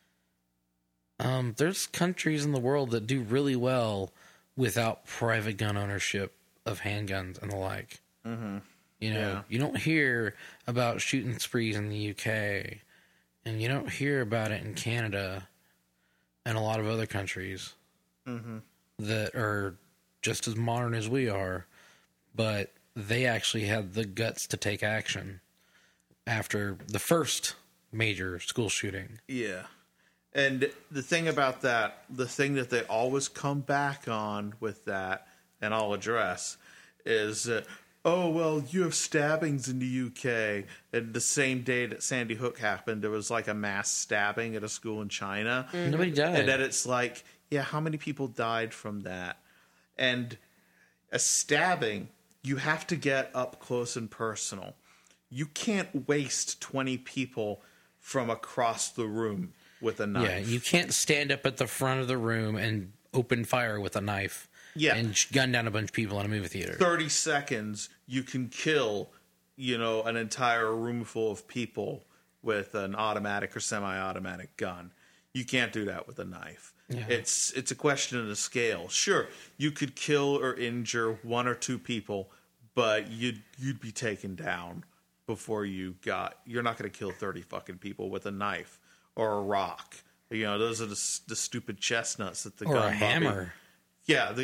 there's countries in the world that do really well without private gun ownership of handguns and the like. Mm-hmm. You don't hear about shooting sprees in the UK, and you don't hear about it in Canada and a lot of other countries that are just as modern as we are, but they actually had the guts to take action after the first major school shooting. Yeah. And the thing about that, the thing that they always come back on with that, and I'll address, is, oh, well, you have stabbings in the UK. And the same day that Sandy Hook happened, there was like a mass stabbing at a school in China. Nobody died. And then it's like, yeah, how many people died from that? And a stabbing, you have to get up close and personal. You can't waste 20 people from across the room with a knife. Yeah, you can't stand up at the front of the room and open fire with a knife. Yeah. And gun down a bunch of people in a movie theater. 30 seconds, you can kill, an entire room full of people with an automatic or semi-automatic gun. You can't do that with a knife. Yeah. It's a question of the scale. Sure, you could kill or injure one or two people, but you'd be taken down before you're not going to kill 30 fucking people with a knife or a rock. Those are the stupid chestnuts that the or gun a hammer. Bobby. Yeah,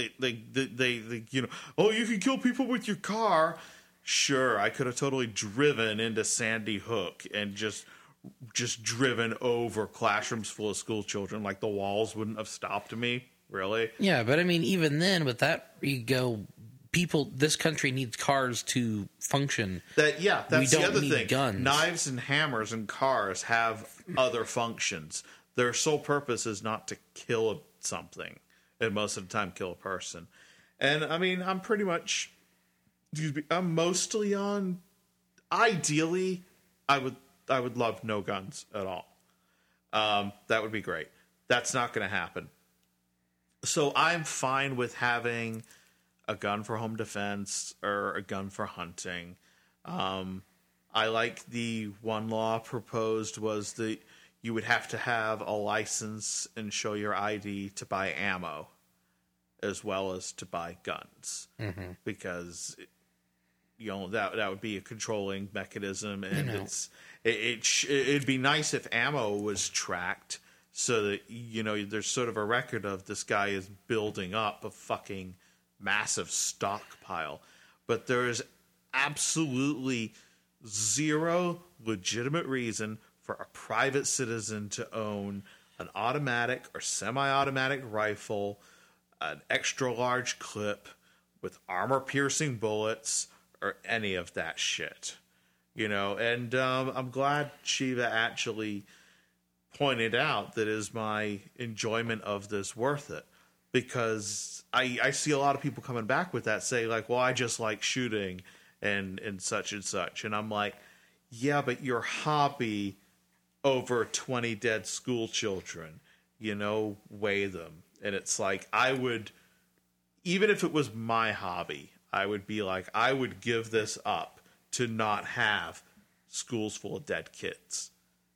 oh, you can kill people with your car. Sure, I could have totally driven into Sandy Hook and just driven over classrooms full of school children. Like, the walls wouldn't have stopped me, really. Yeah, but I mean, even then, with that, you go, this country needs cars to function. That's we the don't other need thing. Guns. Knives and hammers and cars have other functions. Their sole purpose is not to kill something, and most of the time kill a person. And I mean, I'm mostly on. Ideally, I would love no guns at all. That would be great. That's not going to happen. So I'm fine with having a gun for home defense or a gun for hunting. I like the one law proposed was that you would have to have a license and show your ID to buy ammo as well as to buy guns. Mm-hmm. Because that would be a controlling mechanism, and it'd be nice if ammo was tracked so that there's sort of a record of this guy is building up a fucking massive stockpile. But there is absolutely zero legitimate reason for a private citizen to own an automatic or semi-automatic rifle, an extra large clip with armor-piercing bullets, or any of that shit. And I'm glad Shiva actually pointed out that is my enjoyment of this worth it. Because I see a lot of people coming back with that, say like, well, I just like shooting and such and such. And I'm like, yeah, but your hobby over 20 dead school children, weigh them. And it's like, I would, even if it was my hobby, I would be like, I would give this up to not have schools full of dead kids.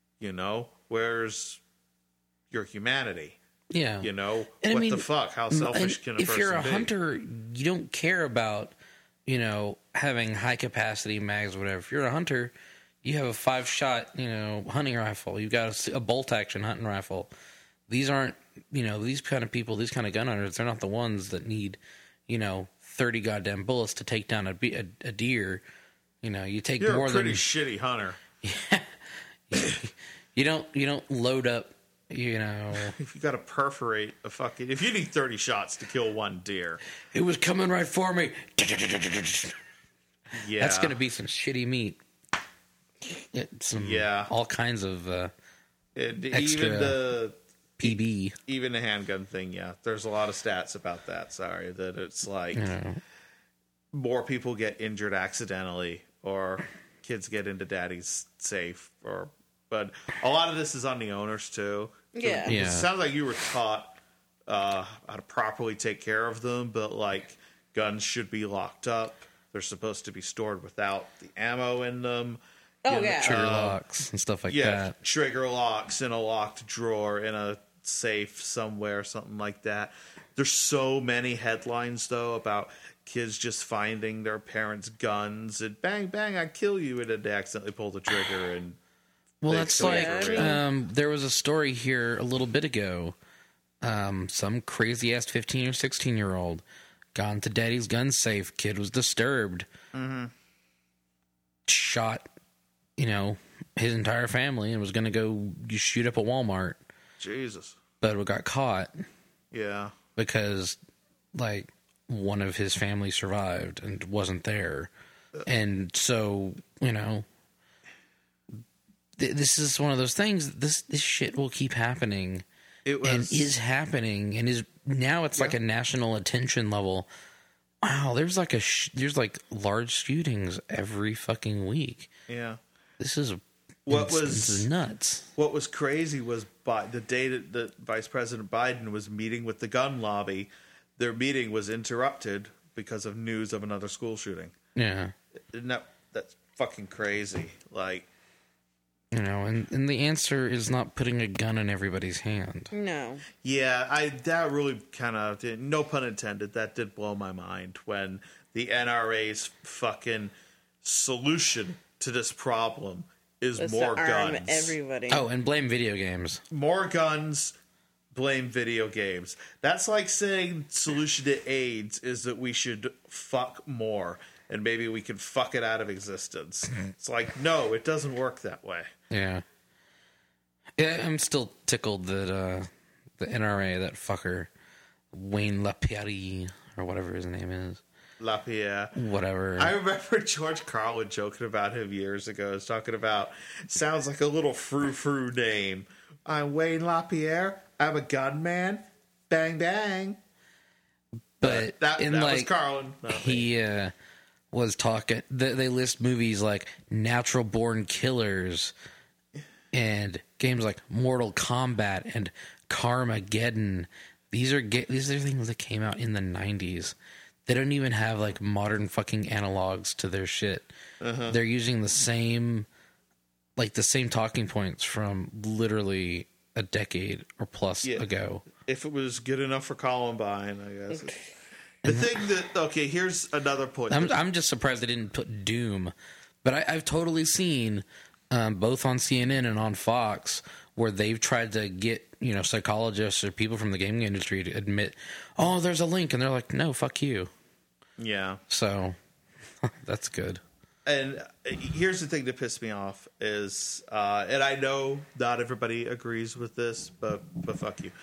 Where's your humanity? Yeah. What the fuck? How selfish can a person be? If you're a hunter, you don't care about, having high capacity mags or whatever. If you're a hunter, you have a 5-shot, hunting rifle. You've got a bolt action hunting rifle. These aren't, these kind of people, these kind of gun hunters, they're not the ones that need, 30 goddamn bullets to take down a deer. You take You're more a pretty than shitty hunter. You don't load up. If you got to perforate if you need 30 shots to kill one deer, it was coming right for me. Yeah, that's going to be some shitty meat. All kinds of extra. Even PB. Even the handgun thing, yeah. There's a lot of stats about that. Sorry, that it's like more people get injured accidentally, or kids get into daddy's safe, but a lot of this is on the owners too. Yeah. It sounds like you were taught how to properly take care of them, but like guns should be locked up. They're supposed to be stored without the ammo in them. Oh, yeah. Trigger locks and stuff like that. Trigger locks in a locked drawer in a safe somewhere, something like that. There's so many headlines though about kids just finding their parents' guns and bang bang, I kill you, and then they accidentally pull the trigger. And well, that's like Yeah. there was a story here a little bit ago. Some crazy ass 15 or 16-year-old gone to daddy's gun safe. Kid was disturbed. Shot, his entire family and was going to go shoot up a Walmart. Jesus. But got caught Yeah. because, like, one of his family survived and wasn't there. And so, this is one of those things. This shit will keep happening. It was, And is happening, and is now it's like a national attention level. Wow, there's like there's like large shootings every fucking week. yeah. This is This is nuts. What was crazy was by the day that Vice President Biden was meeting with the gun lobby, their meeting was interrupted because of news of another school shooting. Yeah, Isn't that's fucking crazy? Like, and the answer is not putting a gun in everybody's hand. No. yeah, that really kind of, no pun intended, that did blow my mind when the NRA's fucking solution to this problem is That's more to arm guns. everybody. Oh, and blame video games. More guns, blame video games. That's like saying solution to AIDS is that we should fuck more and maybe we can fuck it out of existence. It's like, no, it doesn't work that way. Yeah, I'm still tickled that the NRA, that fucker Wayne LaPierre or whatever his name is, LaPierre. whatever. I remember George Carlin joking about him years ago. He was talking about, sounds like a little frou-frou name. I'm Wayne LaPierre. I'm a gunman. Bang, bang. but That in was Carlin. not me. he was talking. They list movies like Natural Born Killers and games like Mortal Kombat and Carmageddon. These are things that came out in the 90s. They don't even have like modern fucking analogs to their shit. They're using the same talking points from literally a decade or plus ago. If it was good enough for Columbine, I guess. The thing here's another point. I'm just surprised they didn't put Doom, but I've totally seen both on CNN and on Fox where they've tried to get psychologists or people from the gaming industry to admit, oh, there's a link, and they're like, no, fuck you. Yeah. So that's good. And here's the thing that pissed me off is, and I know not everybody agrees with this, but fuck you.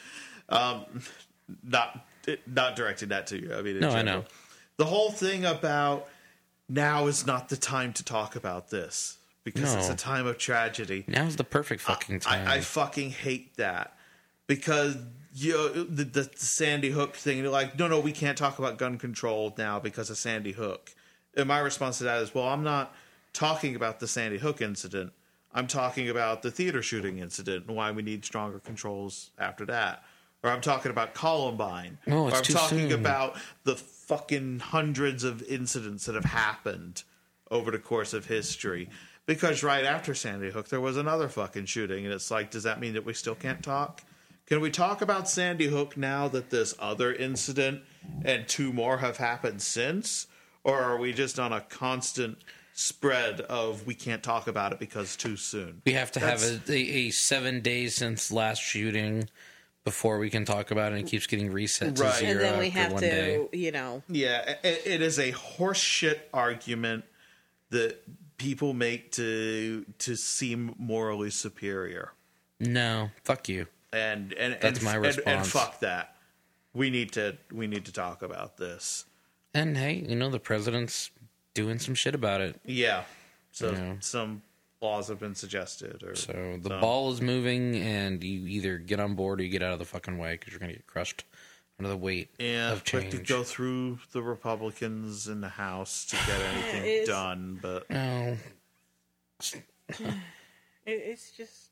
Not directing that to you. I mean, in No, I general. know. The whole thing about now is not the time to talk about this because it's No. a time of tragedy. Now's the perfect fucking time. I fucking hate that because the Sandy Hook thing. They're like, no, we can't talk about gun control now because of Sandy Hook. And my response to that is, well, I'm not talking about the Sandy Hook incident. I'm talking about the theater shooting incident and why we need stronger controls after that. Or I'm talking about Columbine. Oh, it's or I'm too talking soon. about the fucking hundreds of incidents that have happened over the course of history. Because right after Sandy Hook, there was another fucking shooting. And it's like, does that mean that we still can't talk? Can we talk about Sandy Hook now that this other incident and two more have happened since? Or are we just on a constant spread of we can't talk about it because too soon? We have to have a 7 days since last shooting before we can talk about it, and it keeps getting reset to Right. zero And then we after have one to, day. Yeah, it is a horseshit argument that people make to seem morally superior. No, fuck you. And That's my And response. fuck that. We need to talk about this. And hey, the president's doing some shit about it. Yeah. So Yeah. some laws have been suggested. Or So the ball is moving, and you either get on board or you get out of the fucking way because you're going to get crushed under the weight of we have change. to go through the Republicans in the House to get anything done. But No. It's just...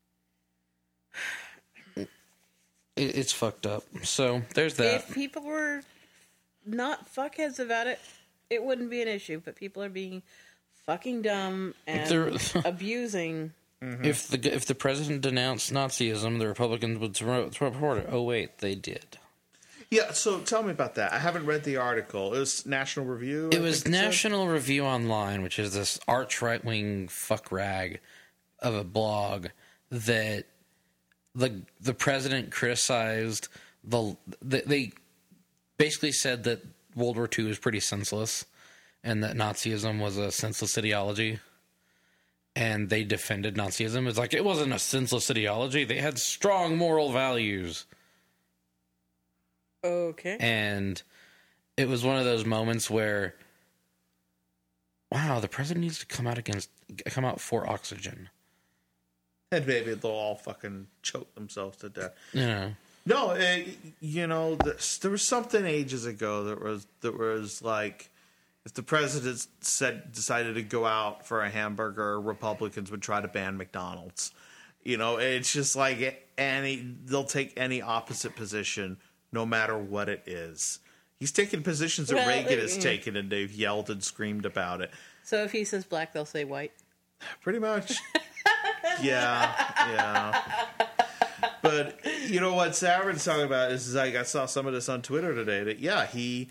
It's fucked up. So there's that. If people were not fuckheads about it, it wouldn't be an issue. But people are being fucking dumb and abusing. If the president denounced Nazism, the Republicans would support it. Oh wait, they did. yeah, so tell me about that. I haven't read the article. It was National Review. It was National Review Online, which is this arch right wing fuck rag of a blog that the president criticized they basically said that World War II was pretty senseless and that Nazism was a senseless ideology. And they defended Nazism. It's like, it wasn't a senseless ideology. They had strong moral values. Okay. And it was one of those moments where, wow, the president needs to come out for oxygen. And maybe they'll all fucking choke themselves to death. Yeah. No, there was something ages ago that was like, if the president decided to go out for a hamburger, Republicans would try to ban McDonald's. It's just like they'll take any opposite position, no matter what it is. He's taken positions that Reagan has taken, and they've yelled and screamed about it. So if he says black, they'll say white. Pretty much. Yeah. But you know what Saverin's talking about is like, I saw some of this on Twitter today that he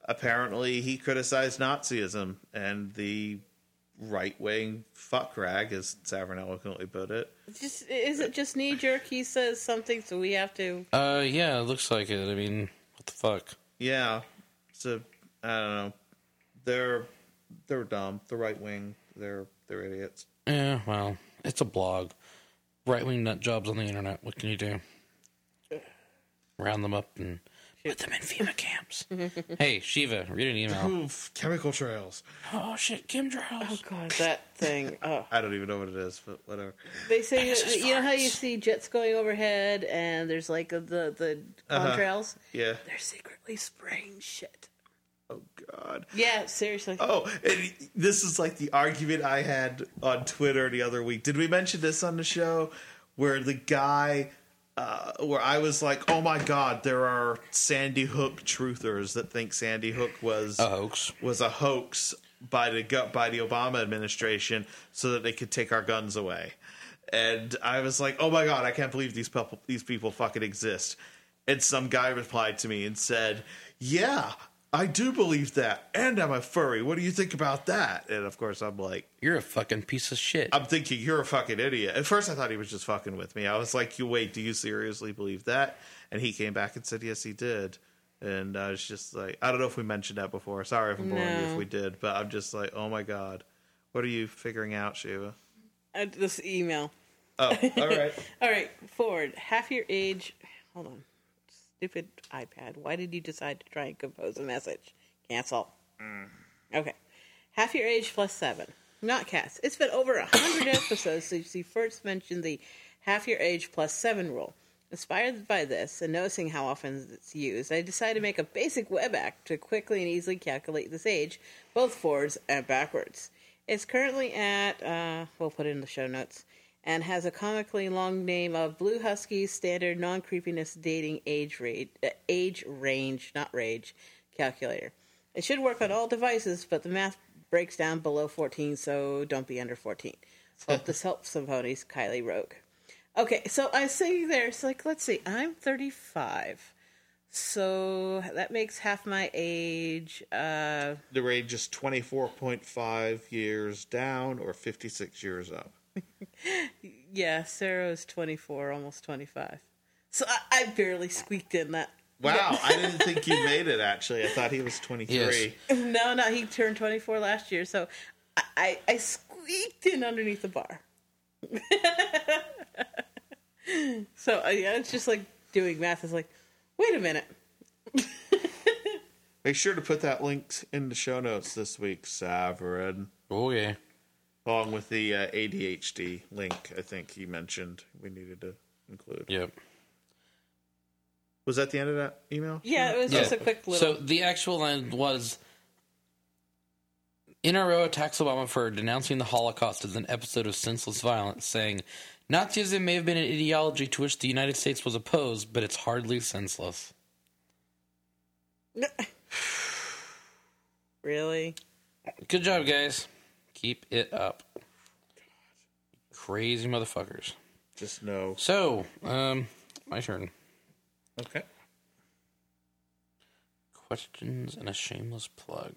criticized Nazism, and the right wing fuck rag, as Saverin eloquently put it. Is it just knee jerk? He says something, so we have to. Yeah, it looks like it. I mean, what the fuck? Yeah. So I don't know. They're dumb. The right wing, they're idiots. Yeah, well, it's a blog. Right wing nut jobs on the internet. What can you do? Round them up and put them in FEMA camps. Hey, Shiva, read an email. Oof, chemical trails. Oh shit, chemtrails. Oh god, that thing. Oh. I don't even know what it is, but whatever. They say you know how you see jets going overhead, and there's like the contrails. Yeah. They're secretly spraying shit. Oh god. Yeah, seriously. Oh, and this is like the argument I had on Twitter the other week. Did we mention this on the show? Where the guy, where I was like, oh my god, there are Sandy Hook truthers that think Sandy Hook was a hoax. Was a hoax by the Obama administration so that they could take our guns away. And I was like, oh my god, I can't believe these people fucking exist. And some guy replied to me and said, yeah, I do believe that, and I'm a furry. What do you think about that? And of course, I'm like, you're a fucking piece of shit. I'm thinking, you're a fucking idiot. At first, I thought he was just fucking with me. I was like, wait, do you seriously believe that? And he came back and said, yes, he did. And I was just like, I don't know if we mentioned that before. Sorry if I'm boring you if we did. But I'm just like, oh my god. What are you figuring out, Shiva? This email. Oh, all right. All right, forward. Half your age. Hold on. Stupid iPad. Why did you decide to try and compose a message? Cancel. Okay. Half your age plus 7. Not cats. It's been over 100 episodes since you first mentioned the half your age plus 7 rule. Inspired by this and noticing how often it's used, I decided to make a basic web app to quickly and easily calculate this age, both forwards and backwards. It's currently at, we'll put it in the show notes, and has a comically long name of Blue Husky's standard non-creepiness dating age range, not rage, calculator. It should work on all devices, but the math breaks down below 14, so don't be under 14. Hope this helps some ponies, Kylie Rogue. Okay, so I was saying there, it's like, let's see, I'm 35. So that makes half my age. The range is 24.5 years down or 56 years up. Yeah, Sarah's 24, almost 25. So I barely squeaked in that. Wow, I didn't think you made it, actually. I thought he was 23. Yes. No, he turned 24 last year, so I squeaked in underneath the bar. So yeah, it's just like doing math. It's like, wait a minute. Make sure to put that link in the show notes this week, Saverin. Oh, yeah. Along with the ADHD link, I think he mentioned we needed to include. Yep. Was that the end of that email? Yeah, it was just a quick little. So the actual line was, NRO attacks Obama for denouncing the Holocaust as an episode of senseless violence, saying, Nazism may have been an ideology to which the United States was opposed, but it's hardly senseless. Really? Good job, guys. Keep it up. Crazy motherfuckers. Just no. So, my turn. Okay. Questions and a shameless plug.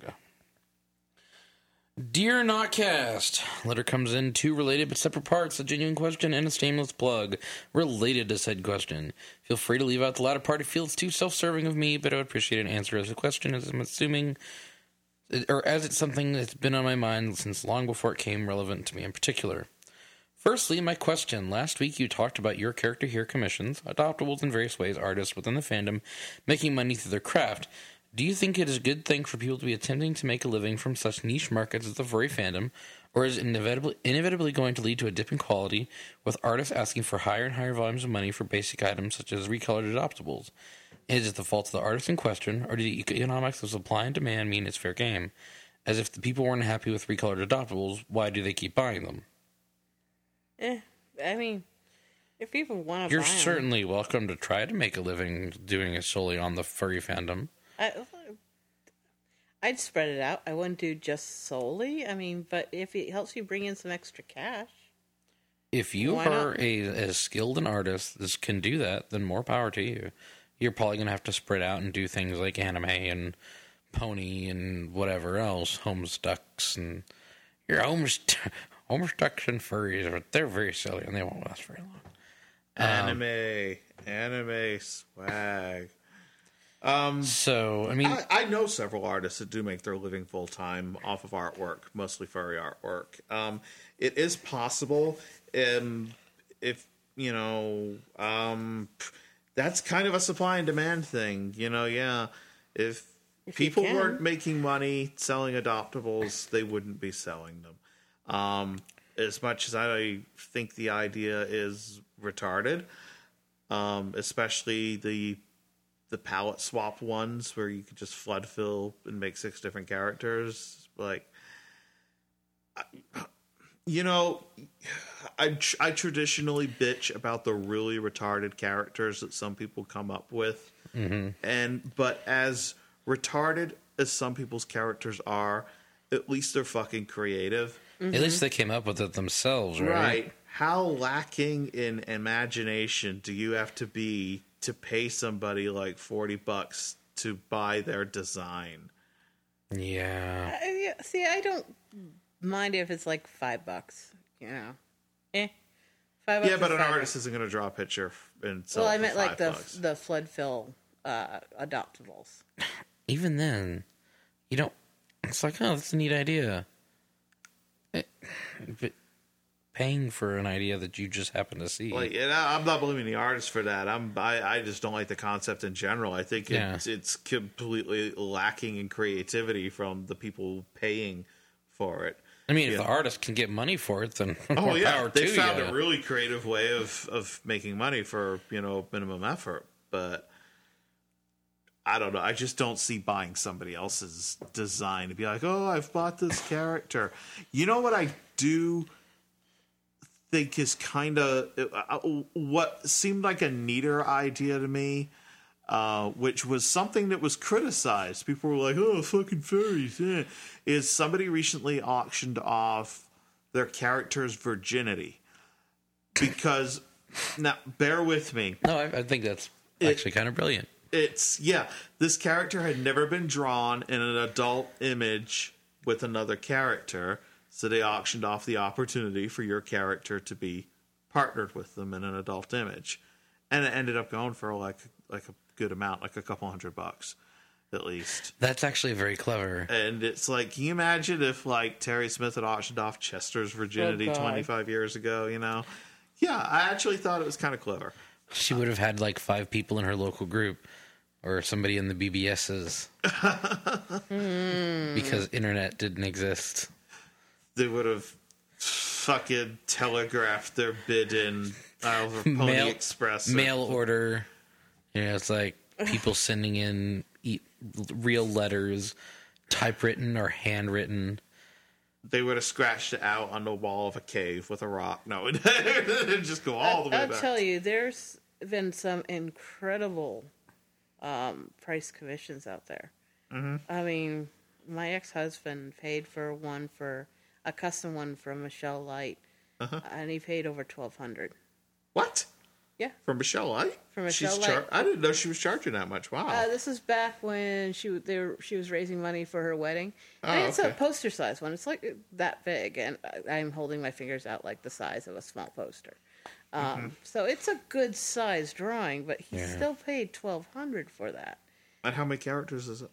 Dear Notcast, letter comes in two related but separate parts, a genuine question and a shameless plug related to said question. Feel free to leave out the latter part if it feels too self-serving of me, but I would appreciate an answer as a question, as I'm assuming, or as it's something that's been on my mind since long before it came relevant to me in particular. Firstly, my question. Last week you talked about your character here commissions, adoptables in various ways, artists within the fandom, making money through their craft. Do you think it is a good thing for people to be attempting to make a living from such niche markets as the furry fandom, or is it inevitably going to lead to a dip in quality, with artists asking for higher and higher volumes of money for basic items such as recolored adoptables? Is it the fault of the artist in question, or do the economics of supply and demand mean it's fair game? As if the people weren't happy with recolored adoptables, why do they keep buying them? I mean, if people want to You're buy them, certainly welcome to try to make a living doing it solely on the furry fandom. I'd spread it out. I wouldn't do just solely. I mean, but if it helps you bring in some extra cash. If you Why are not? as skilled an artist that can do that, then more power to you. You're probably going to have to spread out and do things like anime and pony and whatever else, Homestucks and your Homestucks and furries, but they're very silly and they won't last very long. Anime swag. So, I mean, I know several artists that do make their living full time off of artwork, mostly furry artwork. It is possible, if you know, that's kind of a supply and demand thing, you know. Yeah, if people weren't making money selling adoptables, they wouldn't be selling them. As much as I think the idea is retarded, especially the palette swap ones where you could just flood fill and make 6 different characters. Like, you know, I traditionally bitch about the really retarded characters that some people come up with. Mm-hmm. But as retarded as some people's characters are, at least they're fucking creative. At least they came up with it themselves, right? Right. How lacking in imagination do you have to be to pay somebody like $40 to buy their design? Yeah. See, I don't mind if it's like $5. You know, $5. Yeah, but is an $5. artist isn't going to draw a picture and sell. Well, it I for meant like $5. the flood fill adoptables. Even then, you don't. It's like, oh, that's a neat idea. But paying for an idea that you just happen to see. Like, and I'm not blaming the artist for that. I just don't like the concept in general. I think it's completely lacking in creativity from the people paying for it. I mean, if the artist can get money for it, then Oh more yeah, power they to found you. a really creative way of making money for, you know, minimum effort. But I don't know. I just don't see buying somebody else's design to be like, oh, I've bought this character. You know what I do think is kind of what seemed like a neater idea to me, which was something that was criticized. People were like, oh, fucking furries. Is somebody recently auctioned off their character's virginity. Because, now, bear with me. No, I think that's actually kind of brilliant. This character had never been drawn in an adult image with another character, so they auctioned off the opportunity for your character to be partnered with them in an adult image. And it ended up going for like a good amount, like a couple $100 at least. That's actually very clever. And it's like, can you imagine if like Terry Smith had auctioned off Chester's virginity 25 years ago, you know? Yeah, I actually thought it was kind of clever. She would have had like 5 people in her local group, or somebody in the BBSs, because internet didn't exist. They would have fucking telegraphed their bid in over Pony Express. Mail order. It's like people sending in real letters, typewritten or handwritten. They would have scratched it out on the wall of a cave with a rock. No, it'd just go all the way back. I'll tell you, there's been some incredible price commissions out there. Mm-hmm. I mean, my ex-husband paid for a custom one from Michelle Light, and he paid over $1,200. What? Yeah. For Michelle Light? For Michelle Light. I didn't know she was charging that much. Wow. This is back when she was raising money for her wedding. And it's a poster size one. It's like that big, and I'm holding my fingers out like the size of a small poster. So it's a good size drawing, but he still paid $1,200 for that. And how many characters is it?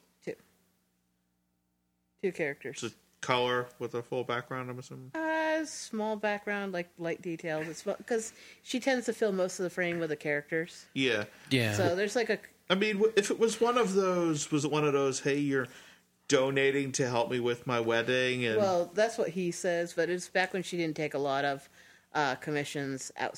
2 characters. It's a color with a full background, I'm assuming? Small background, like light details. It's because she tends to fill most of the frame with the characters. Yeah. Yeah. So there's like a... I mean, if it was one of those, was it one of those, hey, you're donating to help me with my wedding? And... Well, that's what he says, but it's back when she didn't take a lot of commissions out,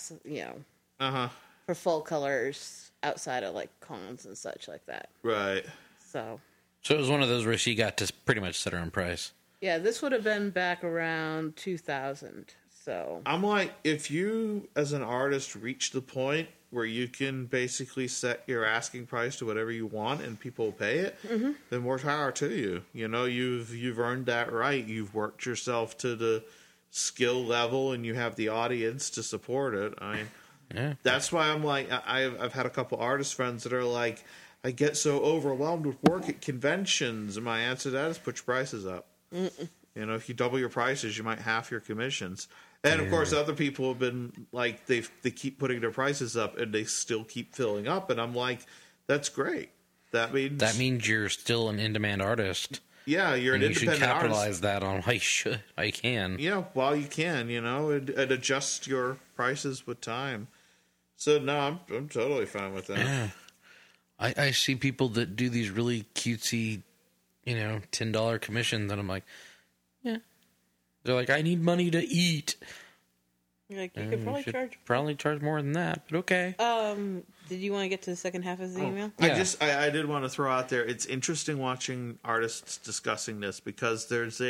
for full colors outside of like cons and such like that. Right. So it was one of those where she got to pretty much set her own price. yeah, this would have been back around 2000. So I'm like, if you as an artist reach the point where you can basically set your asking price to whatever you want and people will pay it, then more power to you. You know, you've earned that right. You've worked yourself to the skill level and you have the audience to support it. That's why I'm like, I've had a couple artist friends that are like, I get so overwhelmed with work at conventions, and my answer to that is put your prices up. You know, if you double your prices, you might half your commissions. And of course, other people have been like, they keep putting their prices up, and they still keep filling up. And I'm like, that's great. That means you're still an in-demand artist. Yeah, you're an independent artist. You should capitalize artist. that on. I can. Yeah, while you can, you know, and adjust your prices with time. So no, I'm totally fine with that. Yeah. I see people that do these really cutesy, $10 commissions, and I'm like, yeah. They're like, I need money to eat. Like, you could probably charge more than that, but okay. Did you want to get to the second half of the email? Yeah. I did want to throw out there, it's interesting watching artists discussing this, because there is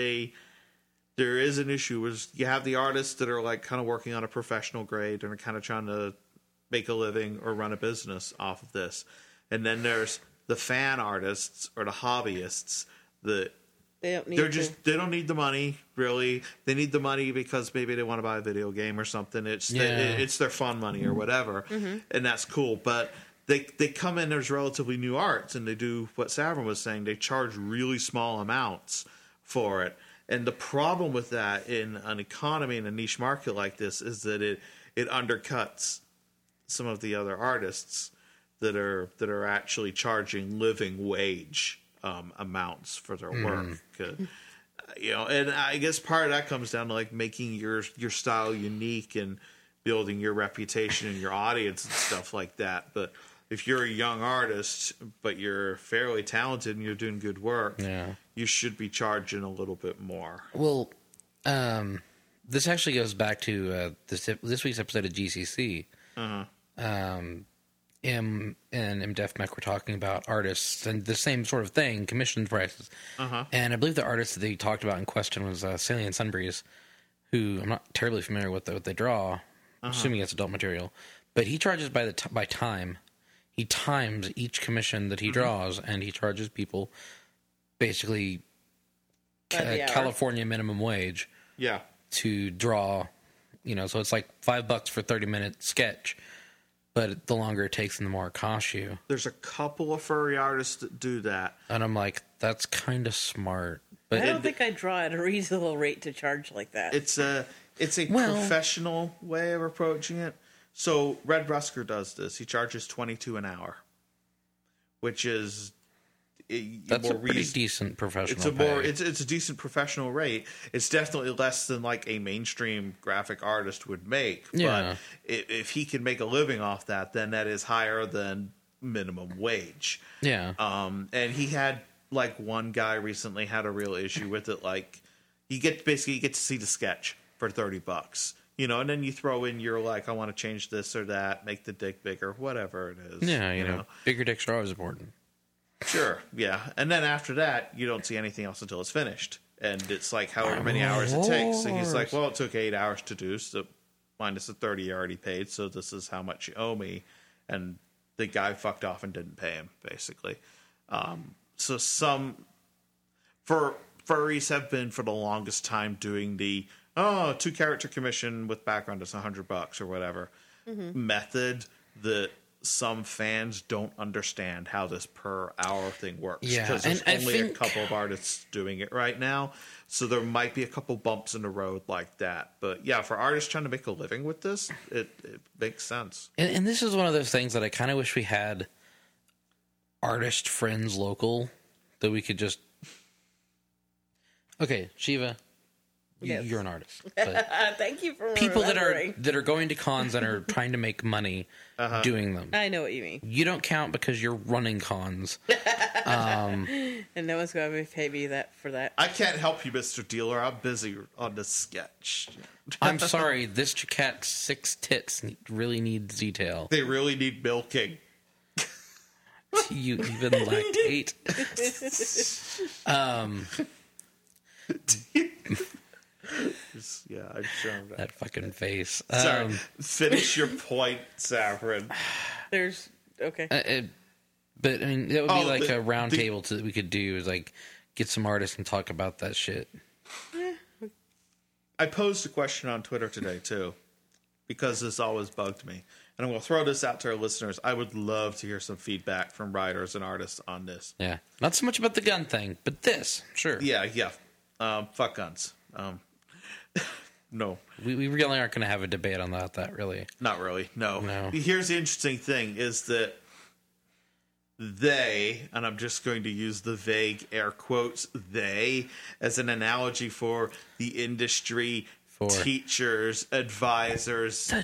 an issue where you have the artists that are like kind of working on a professional grade and are kind of trying to make a living or run a business off of this. And then there's the fan artists or the hobbyists that they don't need the money, really. They need the money because maybe they want to buy a video game or something. It's their fun money or whatever, and that's cool. But they come in as relatively new arts, and they do what Savron was saying. They charge really small amounts for it. And the problem with that in an economy in a niche market like this is that it undercuts some of the other artists that are actually charging living wage amounts for their work. And I guess part of that comes down to like making your style unique and building your reputation and your audience and stuff like that. But if you're a young artist but you're fairly talented and you're doing good work, you should be charging a little bit more. Well, this actually goes back to this week's episode of GCC. M and Def Mech were talking about artists and the same sort of thing, commission prices. And I believe the artist that they talked about in question was Salient Sunbreeze, who I'm not terribly familiar with what they draw. I'm assuming it's adult material. But he charges by time. He times each commission that he draws, and he charges people basically California minimum wage to draw. So it's like $5 for 30-minute sketch. But the longer it takes and the more it costs you. There's a couple of furry artists that do that. And I'm like, that's kind of smart. But I don't think I draw at a reasonable rate to charge like that. It's a professional way of approaching it. So Red Rusker does this. He charges $22 an hour, which is that's a pretty decent professional pay. It's a decent professional rate. It's definitely less than like a mainstream graphic artist would make. Yeah. But if he can make a living off that, then that is higher than minimum wage. Yeah. And he had like one guy recently had a real issue with it. Like you get to see the sketch for $30. And then you throw in your like, I want to change this or that, make the dick bigger, whatever it is. Yeah, you know, bigger dicks are always important. Sure, yeah. And then after that, you don't see anything else until it's finished. And it's like however many hours it takes. So he's like, well, it took 8 hours to do, so minus the 30 you already paid, so this is how much you owe me. And the guy fucked off and didn't pay him, basically. So some furries have been for the longest time doing the 2-character commission with background is $100 or whatever method that some fans don't understand how this per hour thing works. Yeah, because there's and only a couple of artists doing it right now, so there might be a couple bumps in the road like that. But yeah, for artists trying to make a living with this, it makes sense. And this is one of those things that I kind of wish we had artist friends local that we could just. Okay, Shiva, Yes. you're an artist. But Thank you for people remembering. that are going to cons and are trying to make money doing them. I know what you mean. You don't count because you're running cons. And no one's going to pay me for that. I can't help you, Mr. Dealer. I'm busy on this sketch. I'm sorry, this cat's 6 tits really needs detail. They really need milking. You even lactate. Yeah, I'm sure of that. That fucking face. Sorry, finish your point, Saffron. There's okay. But I mean, that would be like the- a round table that we could do, is like get some artists and talk about that shit. I posed a question on Twitter today, too, because this always bugged me. And I'm going to throw this out to our listeners. I would love to hear some feedback from writers and artists on this. Yeah, not so much about the gun thing, but this, sure. Yeah. Fuck guns. No. We really aren't going to have a debate on that really. Not really. No. No. Here's the interesting thing is that they, and I'm just going to use the vague air quotes, they, as an analogy for the industry, teachers, advisors, The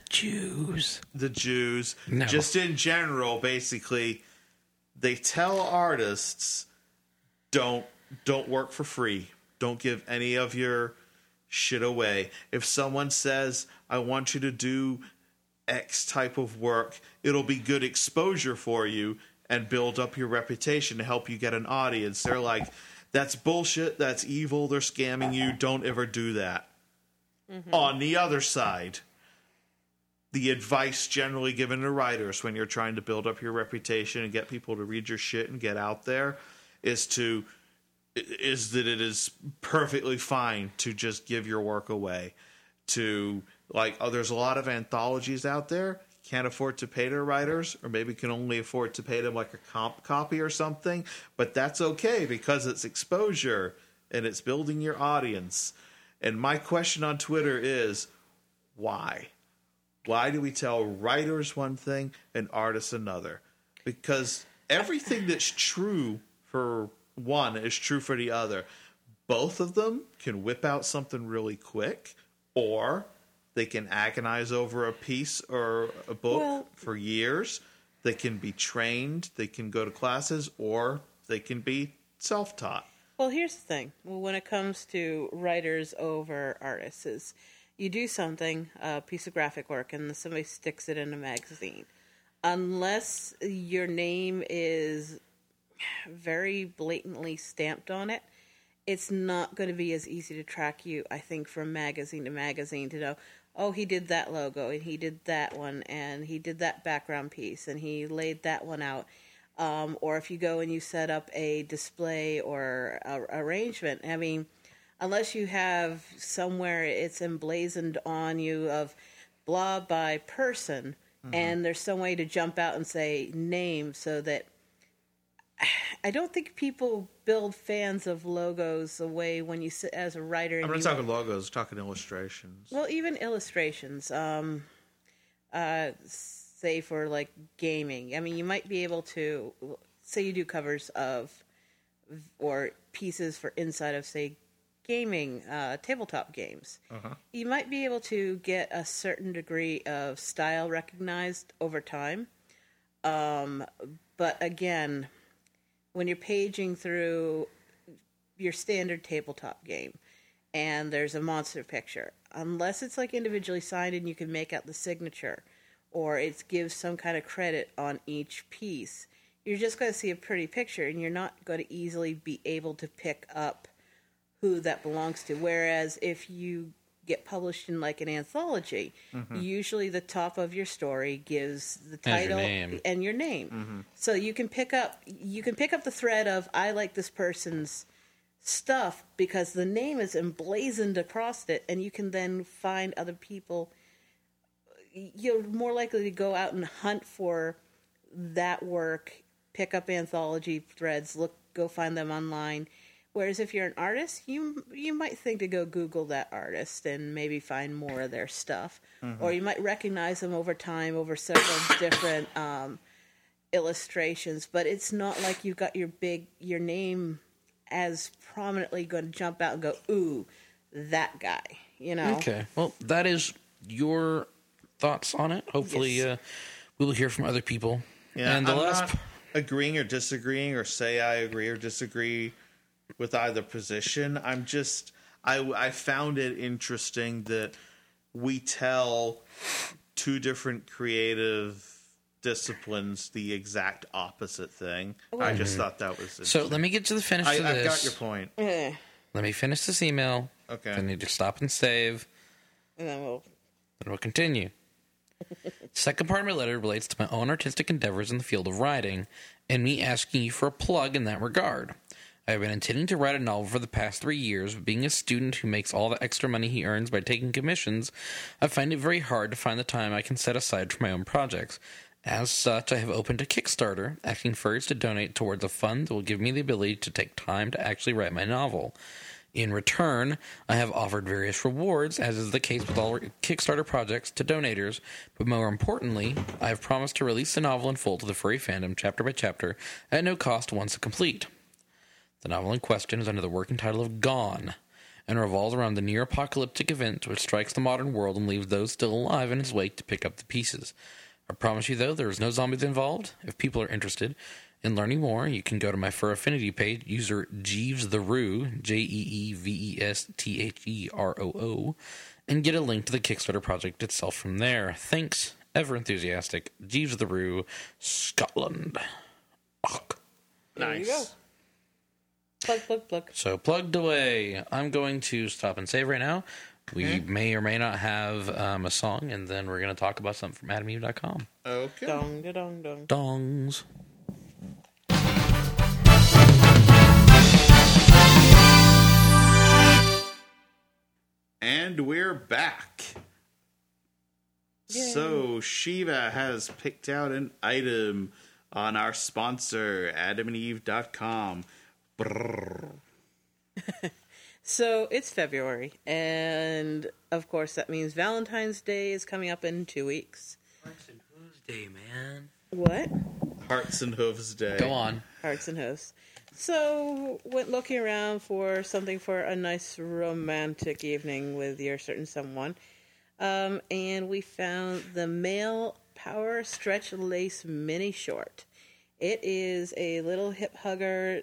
Jews. No. just in general, basically, they tell artists, don't work for free. Don't give any of your shit away. If someone says, I want you to do X type of work, it'll be good exposure for you and build up your reputation to help you get an audience. They're like, that's bullshit, that's evil, they're scamming you, don't ever do that. On the other side, the advice generally given to writers when you're trying to build up your reputation and get people to read your shit and get out there is that it is perfectly fine to just give your work away. There's a lot of anthologies out there, can't afford to pay their writers, or maybe can only afford to pay them like a comp copy or something, but that's okay because it's exposure and it's building your audience. And my question on Twitter is, why? Why do we tell writers one thing and artists another? Because everything that's true for one is true for the other. Both of them can whip out something really quick, or they can agonize over a piece or a book for years. They can be trained, they can go to classes, or they can be self-taught. Well, here's the thing. When it comes to writers over artists, is you do something, a piece of graphic work, and somebody sticks it in a magazine. Unless your name is very blatantly stamped on it, it's not going to be as easy to track you, I think, from magazine to magazine to know, oh, he did that logo, and he did that one, and he did that background piece, and he laid that one out. Or if you go and you set up a display or a arrangement, I mean, unless you have somewhere it's emblazoned on you of blah by person, and there's some way to jump out and say name, so that I don't think people build fans of logos away when you sit as a writer. I'm not talking logos, I'm talking illustrations. Well, even illustrations. Say for like gaming. I mean, you might be able to, say you do covers of, or pieces for inside of, say, gaming, tabletop games. You might be able to get a certain degree of style recognized over time. But again, when you're paging through your standard tabletop game and there's a monster picture. Unless it's like individually signed and you can make out the signature, or it gives some kind of credit on each piece, you're just going to see a pretty picture, and you're not going to easily be able to pick up who that belongs to. Whereas if you get published in like an anthology, usually the top of your story gives the title and your name. So you can pick up the thread of, I like this person's stuff because the name is emblazoned across it, and you can then find other people. You're more likely to go out and hunt for that work, pick up anthology threads, go find them online. Whereas if you're an artist, you might think to go Google that artist and maybe find more of their stuff. Or you might recognize them over time, over several different illustrations. But it's not like you've got your name as prominently going to jump out and go, ooh, that guy, you know? Okay. Well, that is your thoughts on it. Hopefully we will hear from other people. Yeah, and I'm not agreeing or disagreeing or say I agree or disagree with either position. I'm just, I found it interesting that we tell two different creative disciplines the exact opposite thing. I just thought that was interesting. So let me get to the finish of this. I've got your point. Let me finish this email. Okay. I need to stop and save. And then we'll continue. Second part of my letter relates to my own artistic endeavors in the field of writing, and me asking you for a plug in that regard. I have been intending to write a novel for the past 3 years, but being a student who makes all the extra money he earns by taking commissions, I find it very hard to find the time I can set aside for my own projects. As such, I have opened a Kickstarter, asking furries to donate towards a fund that will give me the ability to take time to actually write my novel. In return, I have offered various rewards, as is the case with all Kickstarter projects, to donators, but more importantly, I have promised to release the novel in full to the furry fandom, chapter by chapter, at no cost once complete. The novel in question is under the working title of Gone, and revolves around the near-apocalyptic event which strikes the modern world and leaves those still alive in its wake to pick up the pieces. I promise you, though, there is no zombies involved. If people are interested in learning more, you can go to my Fur Affinity page, user Jeeves the Roo, JeevesTheroo, and get a link to the Kickstarter project itself from there. Thanks, ever enthusiastic, Jeeves the Roo, Scotland. there you go. Nice. Plug. So, plugged away. I'm going to stop and save right now. We may or may not have a song, and then we're going to talk about something from AdamEve.com. Okay. Dong, dong, dong. Dongs. And we're back. Yay. So, Shiva has picked out an item on our sponsor, AdamandEve.com. Brrr. So it's February, and of course that means Valentine's Day is coming up in 2 weeks. Hearts and Hooves Day, man. What? Hearts and Hooves Day. Go on. Hearts and Hooves. So went looking around for something for a nice romantic evening with your certain someone, and we found the Male Power Stretch Lace Mini Short. It is a little hip hugger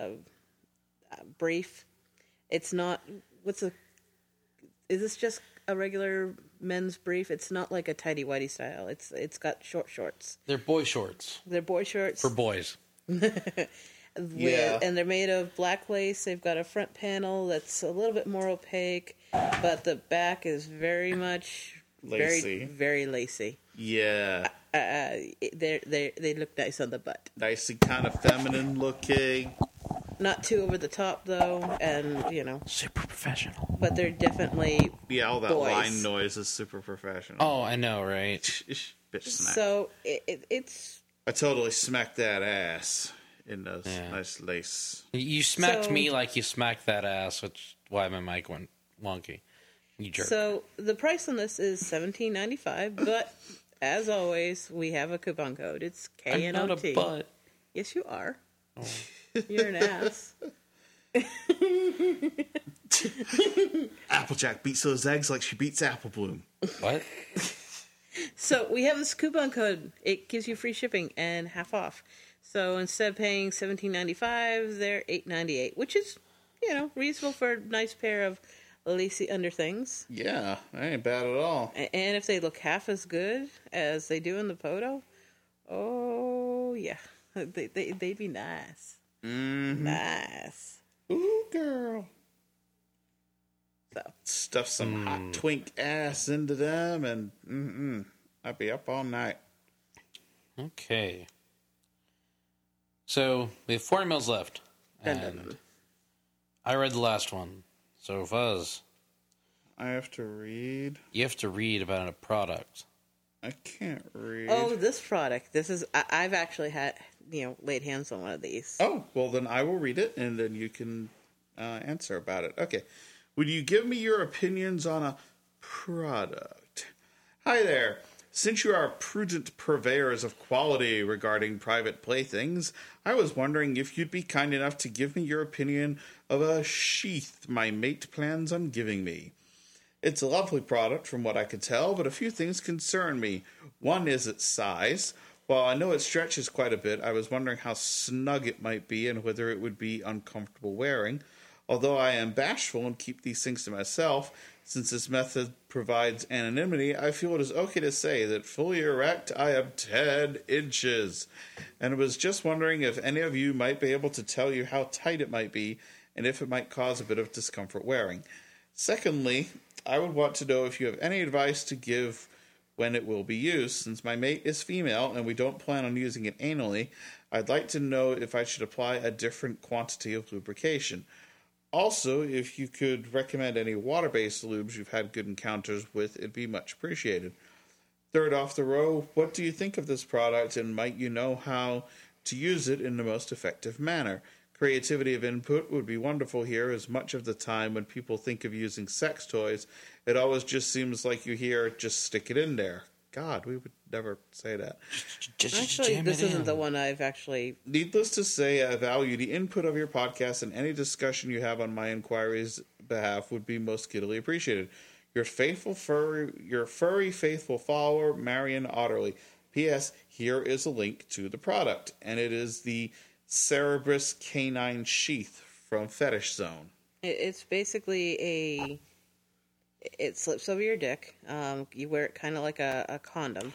brief. It's not. Is this just a regular men's brief? It's not like a tidy whitey style. It's got short shorts. They're boy shorts. They're boy shorts For boys. Yeah. and they're made of black lace. They've got a front panel that's a little bit more opaque, but the back is very much Lacy. very lacy. Yeah. They look nice on the butt. Nicely kind of feminine looking. Not too over the top though, and Super professional. but they're definitely Yeah, all that boys. line noise is super professional. Oh, I know, right? Bitch smack. So it's I totally smacked that ass in those Yeah. nice lace. You smacked So- me like you smacked that ass, which is why my mic went wonky. You jerk. so the price on this is $17.95, but as always, we have a coupon code. It's I'm not a KNOT. butt. Yes, you are. You're an ass. Applejack beats those eggs like she beats Apple Bloom. What? So we have this coupon code. It gives you free shipping and half off. So instead of paying $17.95, they're $8.98, which is reasonable for a nice pair of at least the under things. Yeah, that ain't bad at all. And if they look half as good as they do in the photo, oh yeah, they'd be nice. Mm-hmm. Nice. Ooh, girl. So Stuff some hot twink ass into them, and I'd be up all night. Okay. So we have 4 emails left. Dun, And dun, dun. I read the last one. So Fuzz, I have to read. you have to read about a product. I can't read. Oh, this product. This is. I've actually had laid hands on one of these. Oh, well, then I will read it, and then you can answer about it. Okay. Would you give me your opinions on a product? Hi there. Since you are prudent purveyors of quality regarding private playthings, I was wondering if you'd be kind enough to give me your opinion of a sheath my mate plans on giving me. It's a lovely product from what I could tell, but a few things concern me. One is its size. While I know it stretches quite a bit, I was wondering how snug it might be and whether it would be uncomfortable wearing. Although I am bashful and keep these things to myself, since this method provides anonymity, I feel it is okay to say that fully erect I am 10 inches. And I was just wondering if any of you might be able to tell you how tight it might be and if it might cause a bit of discomfort wearing. Secondly, I would want to know if you have any advice to give when it will be used. Since my mate is female and we don't plan on using it anally, I'd like to know if I should apply a different quantity of lubrication. Also, if you could recommend any water-based lubes you've had good encounters with, it'd be much appreciated. Third off the row, what do you think of this product, and might you know how to use it in the most effective manner? Creativity of input would be wonderful here, as much of the time when people think of using sex toys, it always just seems like you hear, just stick it in there. God, we would never say that. Actually, this isn't the one I've actually. Needless to say, I value the input of your podcast, and any discussion you have on my inquiry's behalf would be most giddily appreciated. Your furry faithful follower, Marion Otterly. P.S. Here is a link to the product, and it is the Cerebrus Canine Sheath from Fetish Zone. It's basically it slips over your dick. You wear it kind of like a condom.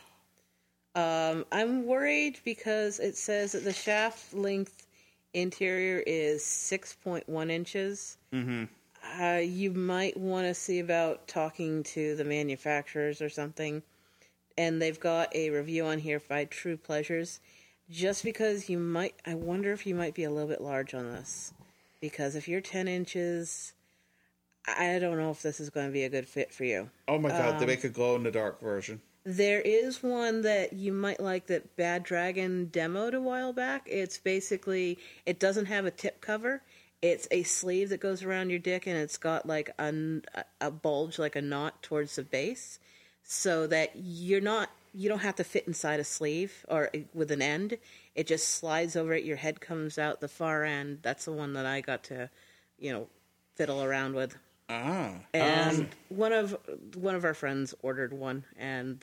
I'm worried because it says that the shaft length interior is 6.1 inches. Mm-hmm. You might want to see about talking to the manufacturers or something. And they've got a review on here by True Pleasures. Just because I wonder if you might be a little bit large on this. Because if you're 10 inches, I don't know if this is going to be a good fit for you. Oh my god, they make a glow-in-the-dark version. There is one that you might like that Bad Dragon demoed a while back. It's basically, it doesn't have a tip cover. It's a sleeve that goes around your dick, and it's got like a bulge, like a knot towards the base, so that you don't have to fit inside a sleeve or with an end. It just slides over it. Your head comes out the far end. That's the one that I got to, fiddle around with. And one of our friends ordered one, and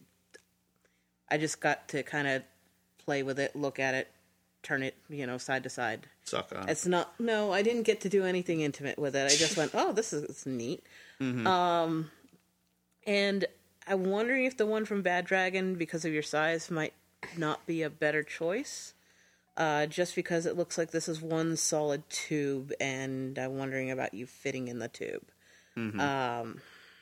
I just got to kind of play with it, look at it, turn it, side to side. Suck on. I didn't get to do anything intimate with it. I just went, oh, this is neat. Mm-hmm. And I'm wondering if the one from Bad Dragon, because of your size, might not be a better choice. Just because it looks like this is one solid tube, and I'm wondering about you fitting in the tube. Mm-hmm.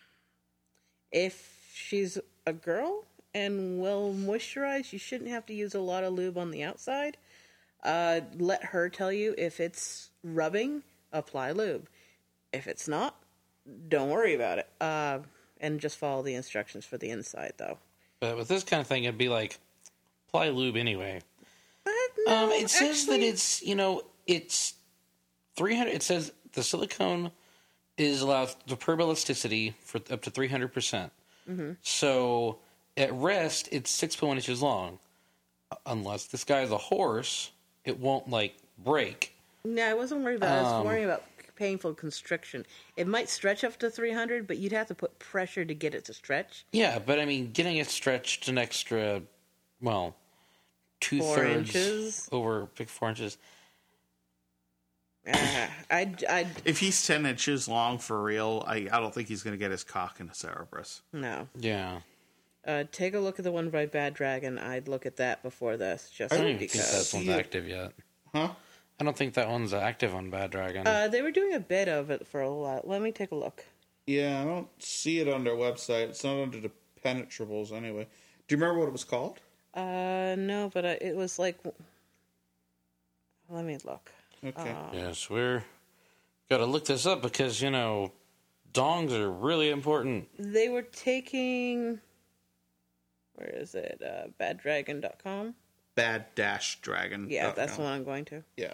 If she's a girl and well moisturized, you shouldn't have to use a lot of lube on the outside. Let her tell you if it's rubbing, apply lube. If it's not, don't worry about it. And just follow the instructions for the inside, though. But with this kind of thing, it'd be like, apply lube anyway. No, it says that it's 300. It says the silicone is allowed the perb elasticity for up to 300%. Mm-hmm. So at rest, it's 6.1 inches long. Unless this guy's a horse, it won't break. No, I wasn't worried about. I was worried about painful constriction. It might stretch up to 300, but you'd have to put pressure to get it to stretch. Yeah, but I mean, getting it stretched an extra, 2/3 inches over 4 inches. I'd If he's 10 inches long for real, I don't think he's going to get his cock in a Cerberus. no. Yeah. Take a look at the one by Bad Dragon. I'd look at that before this, just I don't even think because. that one's active yet. Huh? I don't think that one's active on Bad Dragon. They were doing a bit of it for a while. Let me take a look. Yeah, I don't see it on their website. It's not under the penetrables anyway. Do you remember what it was called? No, but it was like. Let me look. Okay. Yes, we're got to look this up because, dongs are really important. They were taking. Where is it? Baddragon.com? Bad-dragon. Yeah, that's the one I'm going to. Yeah.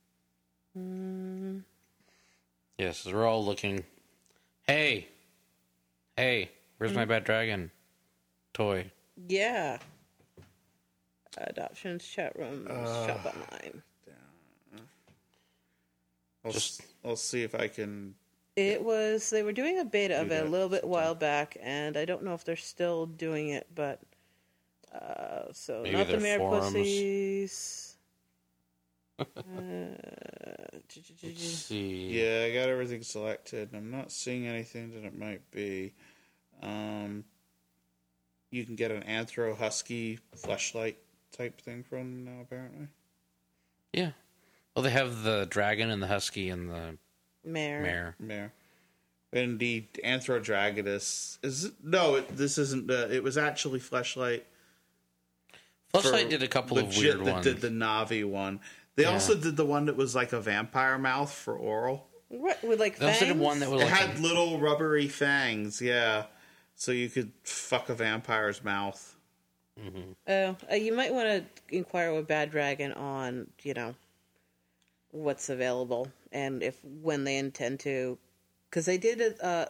Yes, we're all looking. Hey, where's my Bad Dragon toy? Yeah. Adoptions, chat rooms, shop online. I'll see if I can. They were doing a beta of Do it a that little bit while back, and I don't know if they're still doing it, but, so, Maybe not the their Mayor forums. Pussies. Let's see. Yeah, I got everything selected. I'm not seeing anything that it might be. You can get an Anthro Husky fleshlight type thing from them now, apparently. Yeah. Well, they have the dragon and the husky and the Mayor. mare. Yeah. And the Anthro Dragonus this isn't. It was actually fleshlight. Fleshlight did a couple of weird ones. Did the Navi one. They also did the one that was like a vampire mouth for oral. What, with like They also fangs? did one that was It like had little rubbery fangs, yeah. So you could fuck a vampire's mouth. You might want to inquire with Bad Dragon on, what's available and when they intend to, because they did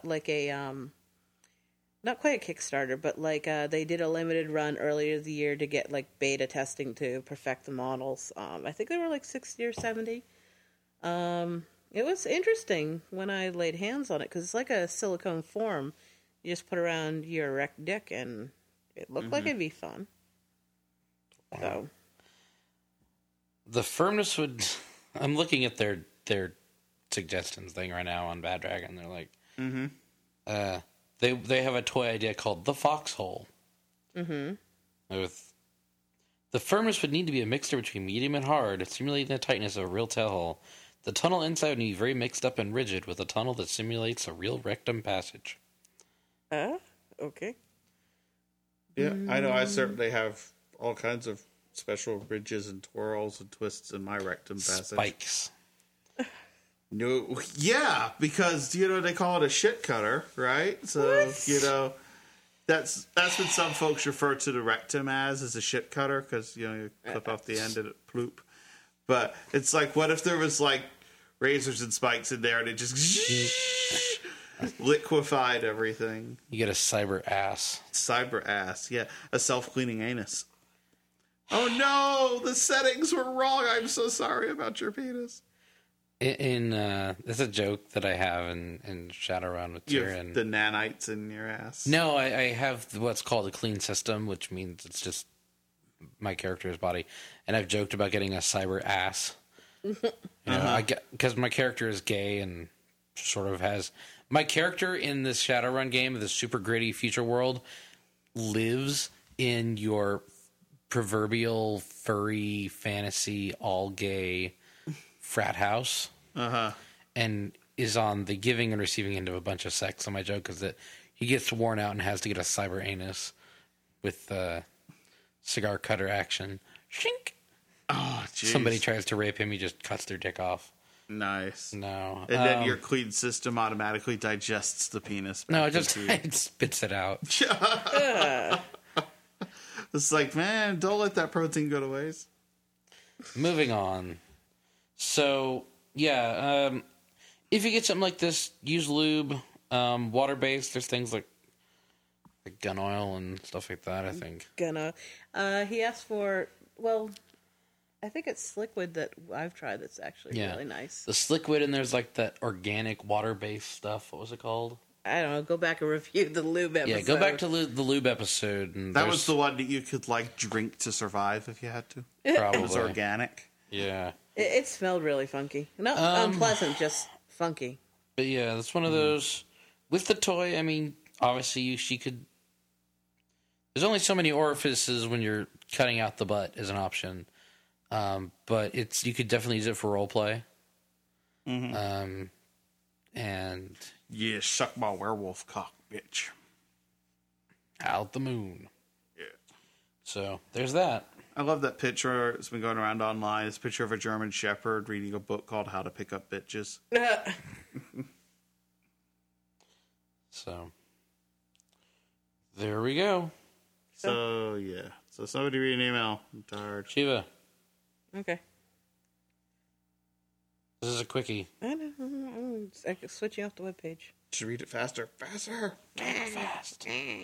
not quite a Kickstarter, but they did a limited run earlier the year to get like beta testing to perfect the models. I think they were like 60 or 70. It was interesting when I laid hands on it because it's like a silicone form. You just put around your erect dick and it looked like it'd be fun. So the firmness would. I'm looking at their suggestions thing right now on Bad Dragon. They're like, they have a toy idea called the Foxhole. With the firmness would need to be a mixture between medium and hard, simulating the tightness of a real tail hole. The tunnel inside would be very mixed up and rigid, with a tunnel that simulates a real rectum passage. okay. Yeah, I know. I certainly have all kinds of special ridges and twirls and twists in my rectum passage. Spikes. No, yeah, because they call it a shit cutter, right? So What? that's what some folks refer to the rectum as a shit cutter because you clip off the end and it ploop. But it's like, what if there was like razors and spikes in there and it just liquefied everything? You get a cyber ass. Cyber ass, yeah, a self-cleaning anus. Oh no, the settings were wrong. I'm so sorry about your penis. It's a joke that I have in Shadowrun with You Tyrion. have the nanites in your ass. No, I have what's called a clean system, which means it's just my character's body, and I've joked about getting a cyber ass. Because my character is gay and sort of has my character in this Shadowrun game, this super gritty future world, lives in your proverbial furry fantasy all gay frat house, and is on the giving and receiving end of a bunch of sex. So my joke is that he gets worn out and has to get a cyber anus with cigar cutter action. Shink. Oh, jeez. Somebody tries to rape him, he just cuts their dick off. Nice. No, And then your clean system automatically digests the penis. no, it back just into you. it spits it out. It's like, man, don't let that protein go to waste. Moving on. So yeah, if you get something like this, use lube, water based. There's things like gun oil and stuff like that. I think. He asked for, well, I think it's Sliquid that I've tried that's actually really nice. The Sliquid, and there's like that organic water based stuff. What was it called? I don't know. Go back and review the lube episode. Yeah, go back to the lube episode. And That was the one that you could like drink to survive if you had to. probably It was organic. Yeah. It smelled really funky. Not unpleasant, just funky. But yeah, that's one of those. With the toy, I mean, obviously she could. There's only so many orifices when you're cutting out the butt as an option. But you could definitely use it for role play. Mm-hmm. And yeah, suck my werewolf cock, bitch. Out the moon. Yeah. So there's that. I love that picture. It's been going around online. It's a picture of a German Shepherd reading a book called How to Pick Up Bitches. So there we go. So yeah. So somebody read an email. I'm tired. Shiva, Okay. this is a quickie. I know. I'm switching off the webpage. Should read it faster. Faster. Fast.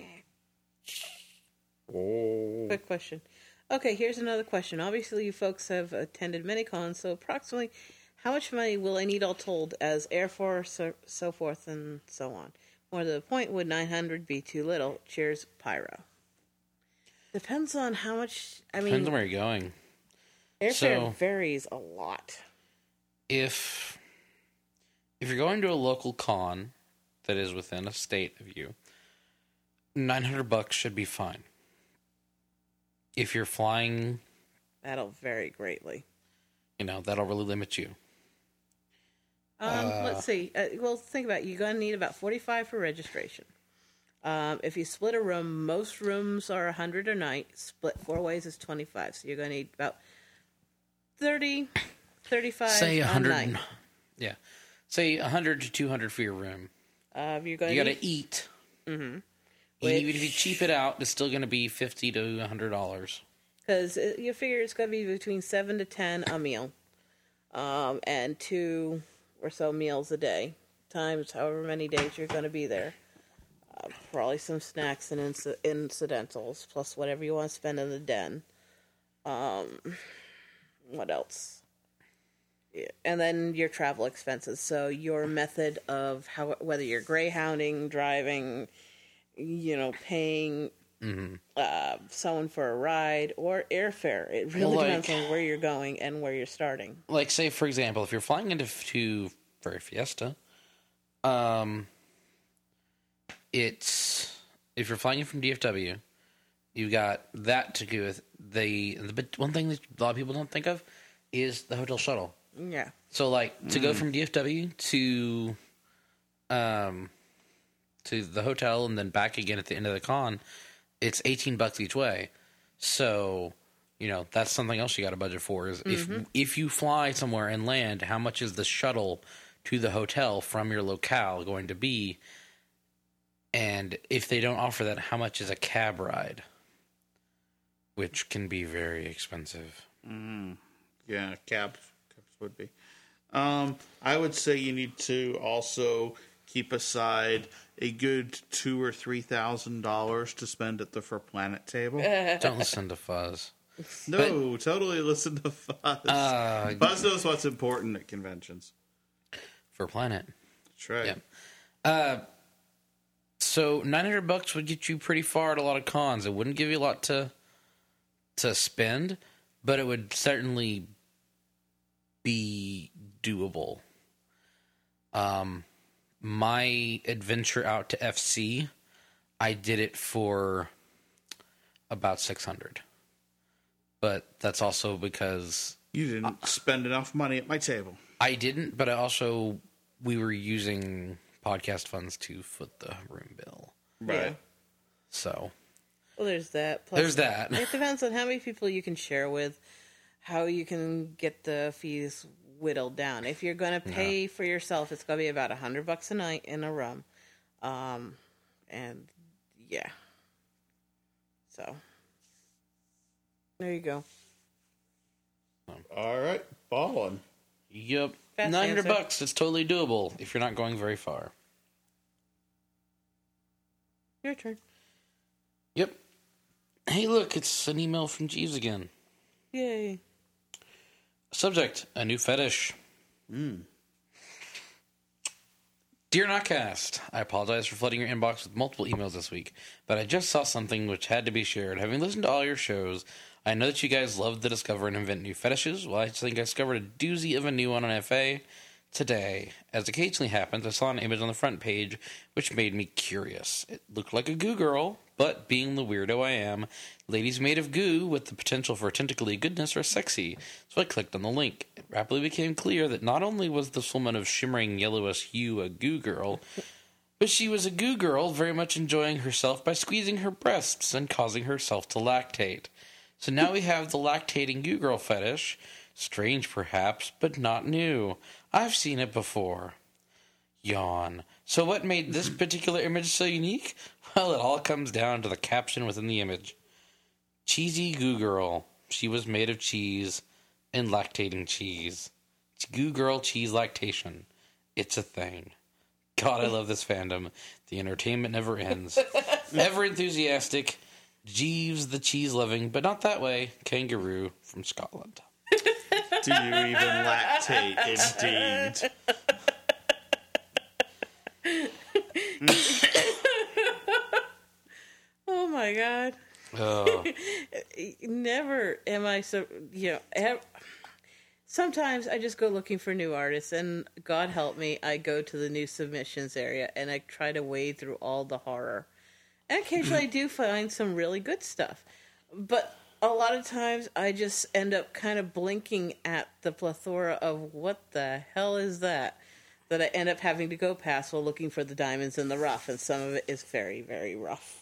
Oh. Quick question. Okay, here's another question. Obviously, you folks have attended many cons, so approximately how much money will I need all told as airfare, so forth and so on? More to the point, would 900 be too little? Cheers, Pyro. Depends on how much. Depends on where you're going. Airfare varies a lot. If you're going to a local con that is within a state of you, $900 should be fine. If you're flying, That'll vary greatly. that'll really limit you. Let's see. Well, think about it. You're going to need about $45 for registration. If you split a room, most rooms are $100 a night. Split 4 ways is $25. So you're going to need about $35 Say a 100. night. Yeah, say 100 to 200 for your room. You're going You to got to eat. Mm-hmm. Even if you cheap it out, it's still going to be $50 to $100. Because you figure it's going to be between 7 to 10 a meal, and 2 or so meals a day, times however many days you're going to be there. Probably some snacks and incidentals, plus whatever you want to spend in the den. What else? Yeah. And then your travel expenses. So your method of whether you're greyhounding, driving, paying someone for a ride or airfare. It really depends on where you're going and where you're starting. Like, say, for example, if you're flying into for Fiesta, if you're flying in from DFW, you got that to do with but one thing that a lot of people don't think of is the hotel shuttle. Yeah. So, like, to go from DFW to the hotel and then back again at the end of the con, it's $18 each way. So, that's something else you got to budget for. Is if you fly somewhere and land, how much is the shuttle to the hotel from your locale going to be? And if they don't offer that, how much is a cab ride? Which can be very expensive. Yeah, cabs would be. I would say you need to also keep aside a good $2,000 or $3,000 to spend at the For Planet table. Don't listen to Fuzz. No, totally listen to Fuzz. Fuzz knows what's important at conventions. For Planet. That's right. Yeah. So $900 would get you pretty far at a lot of cons. It wouldn't give you a lot to spend, but it would certainly be doable. My adventure out to FC, I did it for about $600. But that's also because You didn't spend enough money at my table. I didn't, but we were using podcast funds to foot the room bill. Right. Yeah. So. Well, there's that. Plus, There's that. It depends on how many people you can share with, how you can get the fees whittled down. If you're going to pay for yourself, it's going to be about $100 a night in a room. And yeah. So there you go. All right. Ballin'. Yep. Fast $900. answer. It's totally doable if you're not going very far. Your turn. Yep. Hey, look, it's an email from Jeeves again. Yay. Subject, a new fetish. Dear Notcast, I apologize for flooding your inbox with multiple emails this week, but I just saw something which had to be shared. Having listened to all your shows, I know that you guys love to discover and invent new fetishes. Well, I think I discovered a doozy of a new one on FA today. As occasionally happens, I saw an image on the front page which made me curious. It looked like a goo girl, but being the weirdo I am, ladies made of goo with the potential for tentacly goodness are sexy, so I clicked on the link. It rapidly became clear that not only was this woman of shimmering yellowish hue a goo girl, but she was a goo girl very much enjoying herself by squeezing her breasts and causing herself to lactate. So now we have the lactating goo girl fetish. Strange perhaps, but not new. I've seen it before. Yawn. So what made this particular image so unique? Well, it all comes down to the caption within the image. Cheesy goo girl. She was made of cheese and lactating cheese. It's goo girl cheese lactation. It's a thing. God, I love this fandom. The entertainment never ends. Ever enthusiastic, Jeeves the cheese-loving, but not that way, kangaroo from Scotland. Do you even lactate, indeed? Oh my God. Oh. Never am I so, sometimes I just go looking for new artists, and God help me, I go to the new submissions area and I try to wade through all the horror. And occasionally I do find some really good stuff. But a lot of times I just end up kind of blinking at the plethora of what the hell is that I end up having to go past while looking for the diamonds in the rough. And some of it is very, very rough.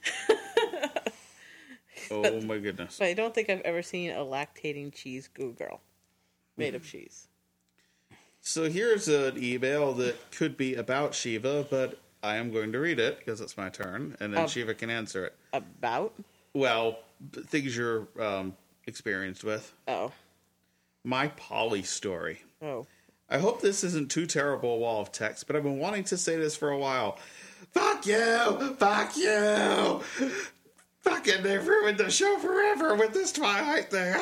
Oh my goodness. But I don't think I've ever seen a lactating cheese goo girl made of cheese. So here's an email that could be about Shiva, but I am going to read it because it's my turn, and then Shiva can answer it. About? Well, things you're experienced with. Oh. My poly story. Oh. I hope this isn't too terrible a wall of text, but I've been wanting to say this for a while. Fuck you! Fuck you! Fucking, they've ruined the show forever with this Twilight thing.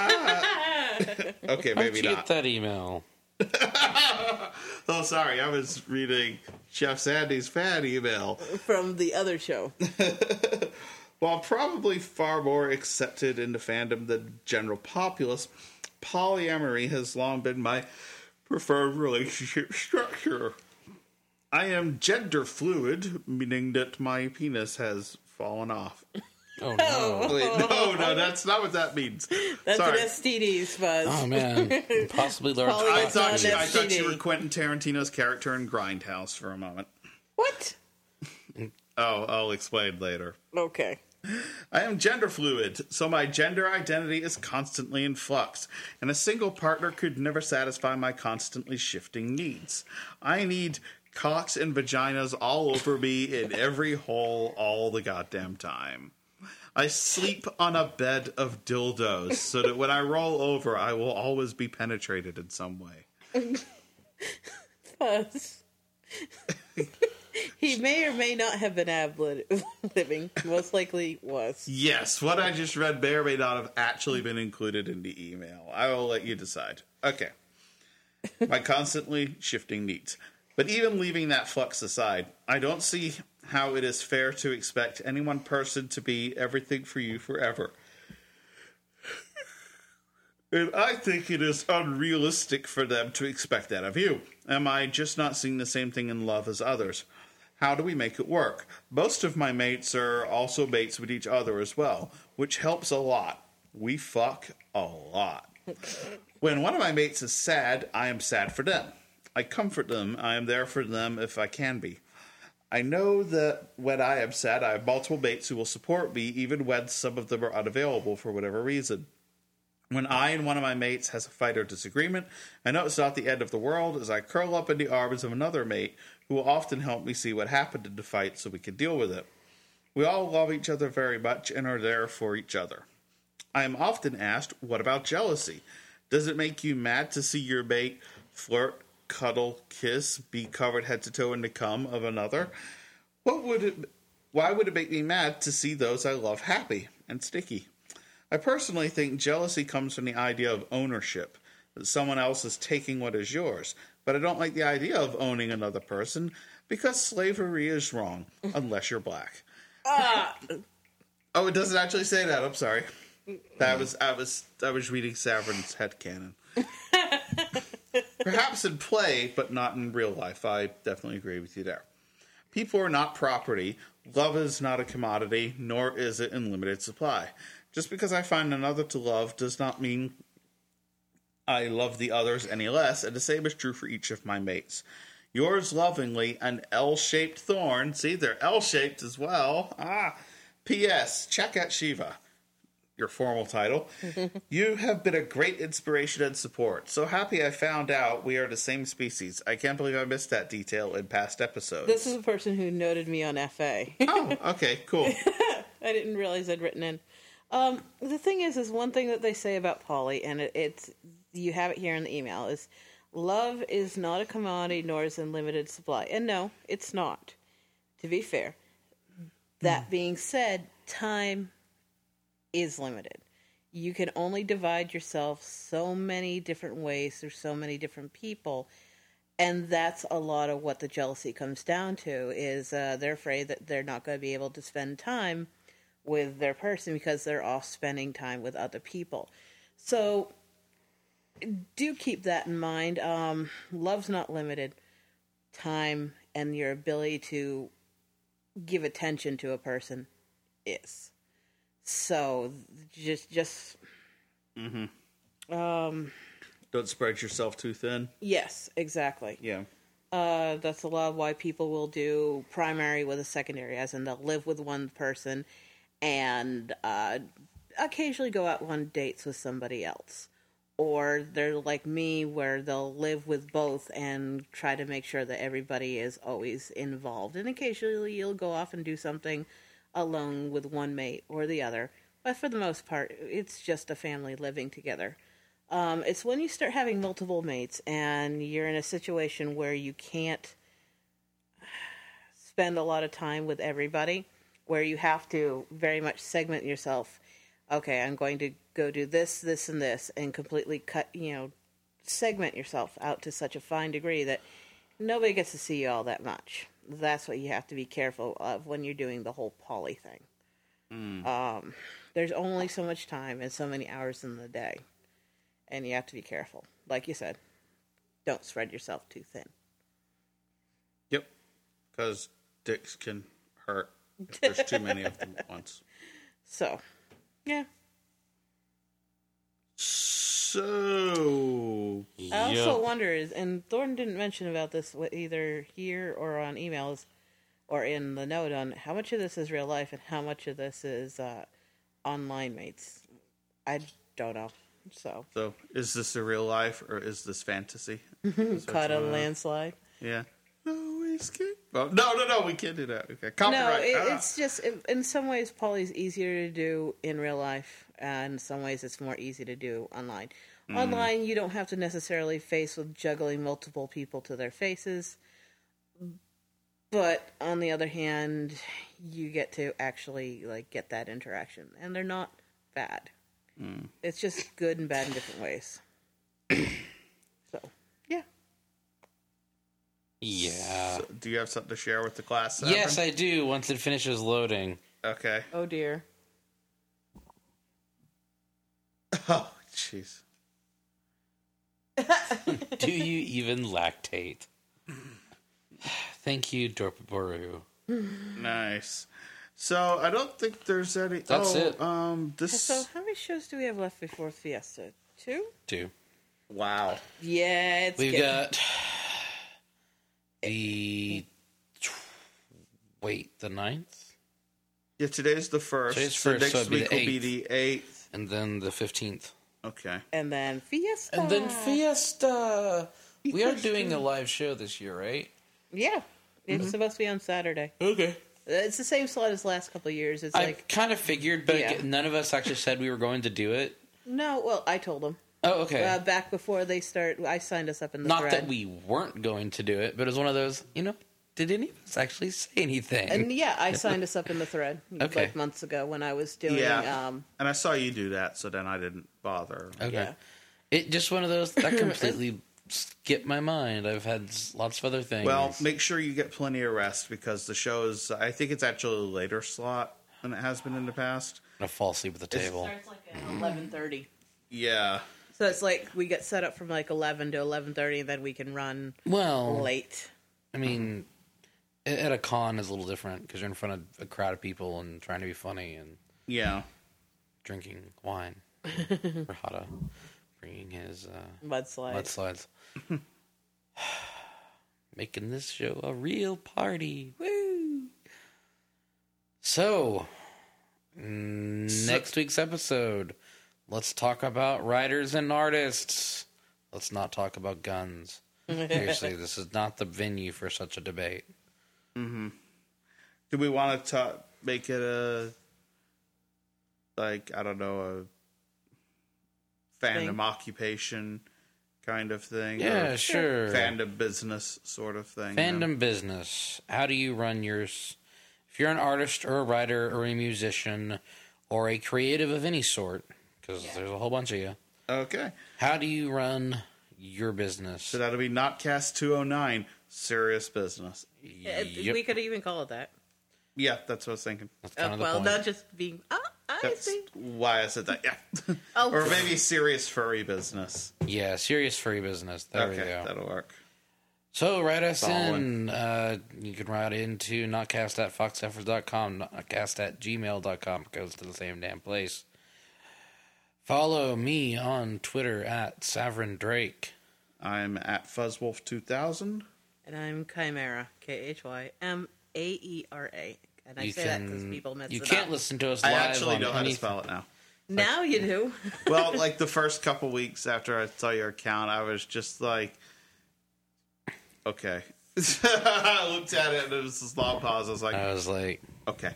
Okay, maybe How'd you not. get that email? Oh, sorry. I was reading Chef Sandy's fan email. From the other show. While probably far more accepted in the fandom than the general populace, polyamory has long been my preferred relationship structure. I am gender fluid, meaning that my penis has fallen off. Oh, no. Wait, no, that's not what that means. That's Sorry. an STD, Spuzz. Oh, man. Possibly large Polly- I It's thought, not you, an I thought STD. you were Quentin Tarantino's character in Grindhouse for a moment. What? Oh, I'll explain later. Okay. I am gender fluid, so my gender identity is constantly in flux, and a single partner could never satisfy my constantly shifting needs. I need cocks and vaginas all over me in every hole all the goddamn time. I sleep on a bed of dildos so that when I roll over, I will always be penetrated in some way. Spuzz. He may or may not have been living. Most likely was. Yes, what I just read may or may not have actually been included in the email. I will let you decide. Okay. My constantly shifting needs. But even leaving that flux aside, I don't see how it is fair to expect any one person to be everything for you forever. And I think it is unrealistic for them to expect that of you. Am I just not seeing the same thing in love as others? How do we make it work? Most of my mates are also mates with each other as well, which helps a lot. We fuck a lot. When one of my mates is sad, I am sad for them. I comfort them. I am there for them if I can be. I know that when I am sad, I have multiple mates who will support me, even when some of them are unavailable for whatever reason. When I and one of my mates has a fight or disagreement, I know it's not the end of the world as I curl up in the arms of another mate who will often help me see what happened in the fight so we can deal with it. We all love each other very much and are there for each other. I am often asked, what about jealousy? Does it make you mad to see your mate flirt, cuddle, kiss, be covered head to toe in the cum of another? Why would it make me mad to see those I love happy and sticky? I personally think jealousy comes from the idea of ownership, that someone else is taking what is yours. But I don't like the idea of owning another person because slavery is wrong, unless you're black. Oh, it doesn't actually say that. I'm sorry. I was reading Saverin's headcanon. Perhaps in play, but not in real life. I definitely agree with you there. People are not property. Love is not a commodity, nor is it in limited supply. Just because I find another to love does not mean I love the others any less, and the same is true for each of my mates. Yours lovingly, an L-shaped thorn. See, they're L-shaped as well. P.S. Check at Shiva. Your formal title. You have been a great inspiration and support. So happy I found out we are the same species. I can't believe I missed that detail in past episodes. This is a person who noted me on FA. Oh, okay, cool. I didn't realize I'd written in. The thing is one thing that they say about poly, and it's you have it here in the email, is love is not a commodity, nor is in limited supply. And no, it's not, to be fair. That being said, time is limited. You can only divide yourself so many different ways through so many different people, and that's a lot of what the jealousy comes down to, is they're afraid that they're not going to be able to spend time with their person because they're off spending time with other people. So do keep that in mind. Love's not limited. Time and your ability to give attention to a person is. So just Don't spread yourself too thin. yes, exactly. Yeah. That's a lot of why people will do primary with a secondary, as in they'll live with one person and occasionally go out on dates with somebody else. Or they're like me, where they'll live with both and try to make sure that everybody is always involved. And occasionally you'll go off and do something alone with one mate or the other. But for the most part, it's just a family living together. It's when you start having multiple mates and you're in a situation where you can't spend a lot of time with everybody, where you have to very much segment yourself. Okay, I'm going to go do this, this, and this, and completely segment yourself out to such a fine degree that nobody gets to see you all that much. That's what you have to be careful of when you're doing the whole poly thing. There's only so much time and so many hours in the day, and you have to be careful. Like you said, don't spread yourself too thin. Yep. Because dicks can hurt if there's too many of them at once. So, yeah. So, I also wonder and Thornton didn't mention about this either here or on emails or in the note, on how much of this is real life and how much of this is online mates. I don't know. So is this a real life or is this fantasy? Caught a landslide. Yeah. No, we escape. Oh, no, we can't do that. Okay, copyright. No, it's just, in some ways, poly's easier to do in real life, and in some ways it's more easy to do online. Online, you don't have to necessarily face with juggling multiple people to their faces, but on the other hand, you get to actually get that interaction, and they're not bad. It's just good and bad in different ways. So, yeah. Yeah. So, do you have something to share with the class? Yes, I do, once it finishes loading. Okay. Oh, dear. Oh, jeez. Do you even lactate? Thank you, Dorpaboru. Nice. So, I don't think there's any... That's it. So, how many shows do we have left before Fiesta? 2? 2. Wow. Yeah, We've got the 9th? Yeah, today's the 1st. Today's so 1st, next so it'd be week the will be the 8th. And then the 15th. Okay. And then Fiesta. And then Fiesta. We are doing a live show this year, right? Yeah. It's supposed to be on Saturday. Okay. It's the same slot as the last couple of years. It's I kind of figured, but Yeah. none of us actually said we were going to do it. No, well, I told them. Oh, okay. Back before they start, I signed us up in the Not thread. that we weren't going to do it, but it was one of those, did any of us actually say anything? And yeah, I signed us up in the thread Okay. months ago when I was doing. Yeah. And I saw you do that, so then I didn't bother. Okay. Yeah. It just one of those that completely skipped my mind. I've had lots of other things. Well, make sure you get plenty of rest because the show is, I think it's actually a later slot than it has been in the past. I'm gonna fall asleep at the table. Starts like at 11:30. Yeah. So it's like we get set up from like 11 to 11:30, and then we can run Well, late. I mean, at a con is a little different because you're in front of a crowd of people and trying to be funny and Yeah. drinking wine. Rajada bringing his Mudslide. mudslides. Making this show a real party. Woo! So, next week's episode, let's talk about writers and artists. Let's not talk about guns. Seriously, this is not the venue for such a debate. Do we want to make it a, like, I don't know, a fandom occupation kind of thing? Yeah, or sure. Fandom business sort of thing. Fandom business. How do you run yours? If you're an artist or a writer or a musician or a creative of any sort, because there's a whole bunch of you, Okay. how do you run your business? So that'll be Notcast 209, serious business. Yep. We could even call it that. Yeah, that's what I was thinking. That's kind of the Well, point. not just being. I That's see. why I said that, yeah. Oh, Or maybe serious furry business. Yeah, serious free business. There we Okay, go. that'll work. So write us Following. in. You can write into notcast@foxefforts.com, notcast@gmail.com. It goes to the same damn place. Follow me on Twitter at Savrin Drake. I'm at Fuzzwolf2000. And I'm Chimera, Chymaera, and I You say that because people mess you it can't up. listen to us I live actually on know how to any- spell it now. Now you do. Well, like the first couple weeks after I saw your account, I was just like, okay. I looked at it and there was this long pause. I was like, I was like, okay.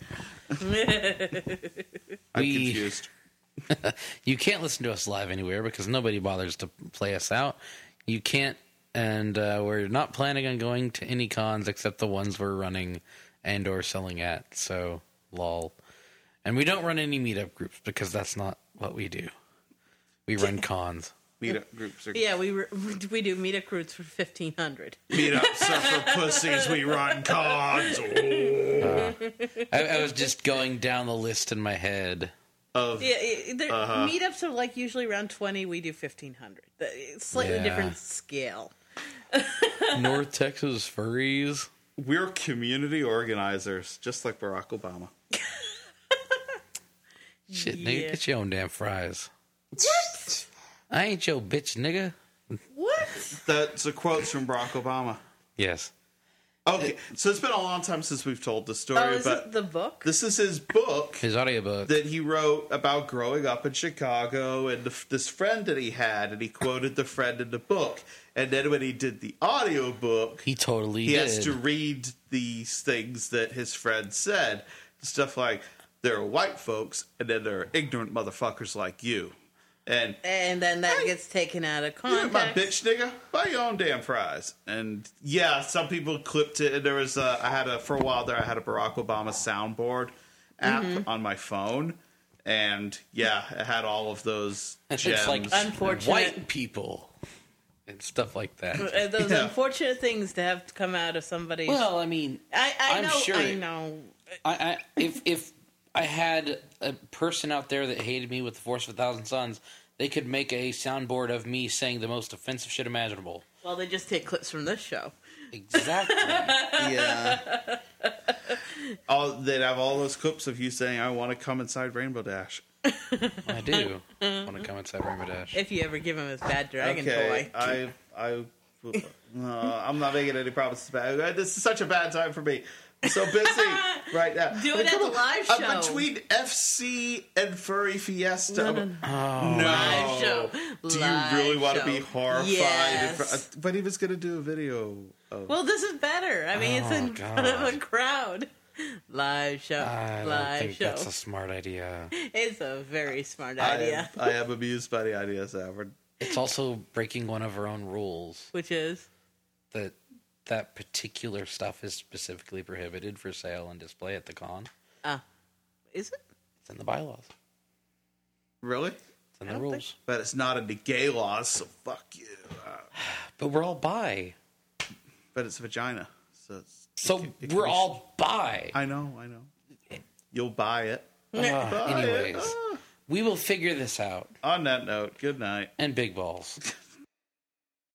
I'm We- confused. you can't listen to us live anywhere because nobody bothers to play us out. You can't, and we're not planning on going to any cons except the ones we're running and or selling at. So, lol. And we don't run any meetup groups because that's not what we do. We run cons. Meetup groups are Yeah, we do meetup groups for 1,500. meetups are for pussies. We run cons. I was just going down the list in my head. Of Yeah, meetups are like usually around 20. We do 1,500. It's slightly Yeah. different scale. North Texas furries. we're community organizers, just like Barack Obama. Shit, nigga, Yeah. get your own damn fries. What? I ain't your bitch, nigga. What? That's a quote from Barack Obama. Yes. Okay, so it's been a long time since we've told the story, Oh, is but it the book? this is his book His audiobook. that he wrote about growing up in Chicago and this friend that he had, and he quoted the friend in the book. And then when he did the audiobook, He totally he did. has to read these things that his friend said. Stuff like, there are white folks, and then there are ignorant motherfuckers like you. And And then that gets taken out of you're my context. bitch, nigga. Buy your own damn fries. And yeah, some people clipped it. And there was for a while there, I had a Barack Obama soundboard app on my phone, and yeah, it had all of those gems. It's like Unfortunate. white people and stuff like that. Those Yeah. unfortunate things to have to come out of somebody's. Well, I mean, I I'm know. sure- I know. if I had a person out there that hated me with the force of 1,000 suns, they could make a soundboard of me saying the most offensive shit imaginable. Well, they just take clips from this show. Exactly. Yeah. They'd have all those clips of you saying, I want to come inside Rainbow Dash. I do want to come inside Rainbow Dash. If you ever give him his bad dragon Okay, toy. I'm not making any promises about this is such a bad time for me. I'm so busy right now. Do it at the live I'm show. between FC and Furry Fiesta. No. No. Live show. Do Live you really want to show. be horrified? Yes. But he was going to do a video of... Well, this is better. I mean, it's Oh, in front of a God. crowd. Live show. I don't Live think show. that's a smart idea. It's a very smart idea. I am amused by the idea, Savard. It's also breaking one of our own rules Which is? that particular stuff is specifically prohibited for sale and display at the con. Is it? It's in the bylaws. Really? It's in I the don't rules. But it's not in the gay laws, so fuck you. But we're all bi. But it's vagina. So, So it can we're be- all bi. I know. you'll buy it. Anyways, we will figure this out. On that note, good night. And big balls.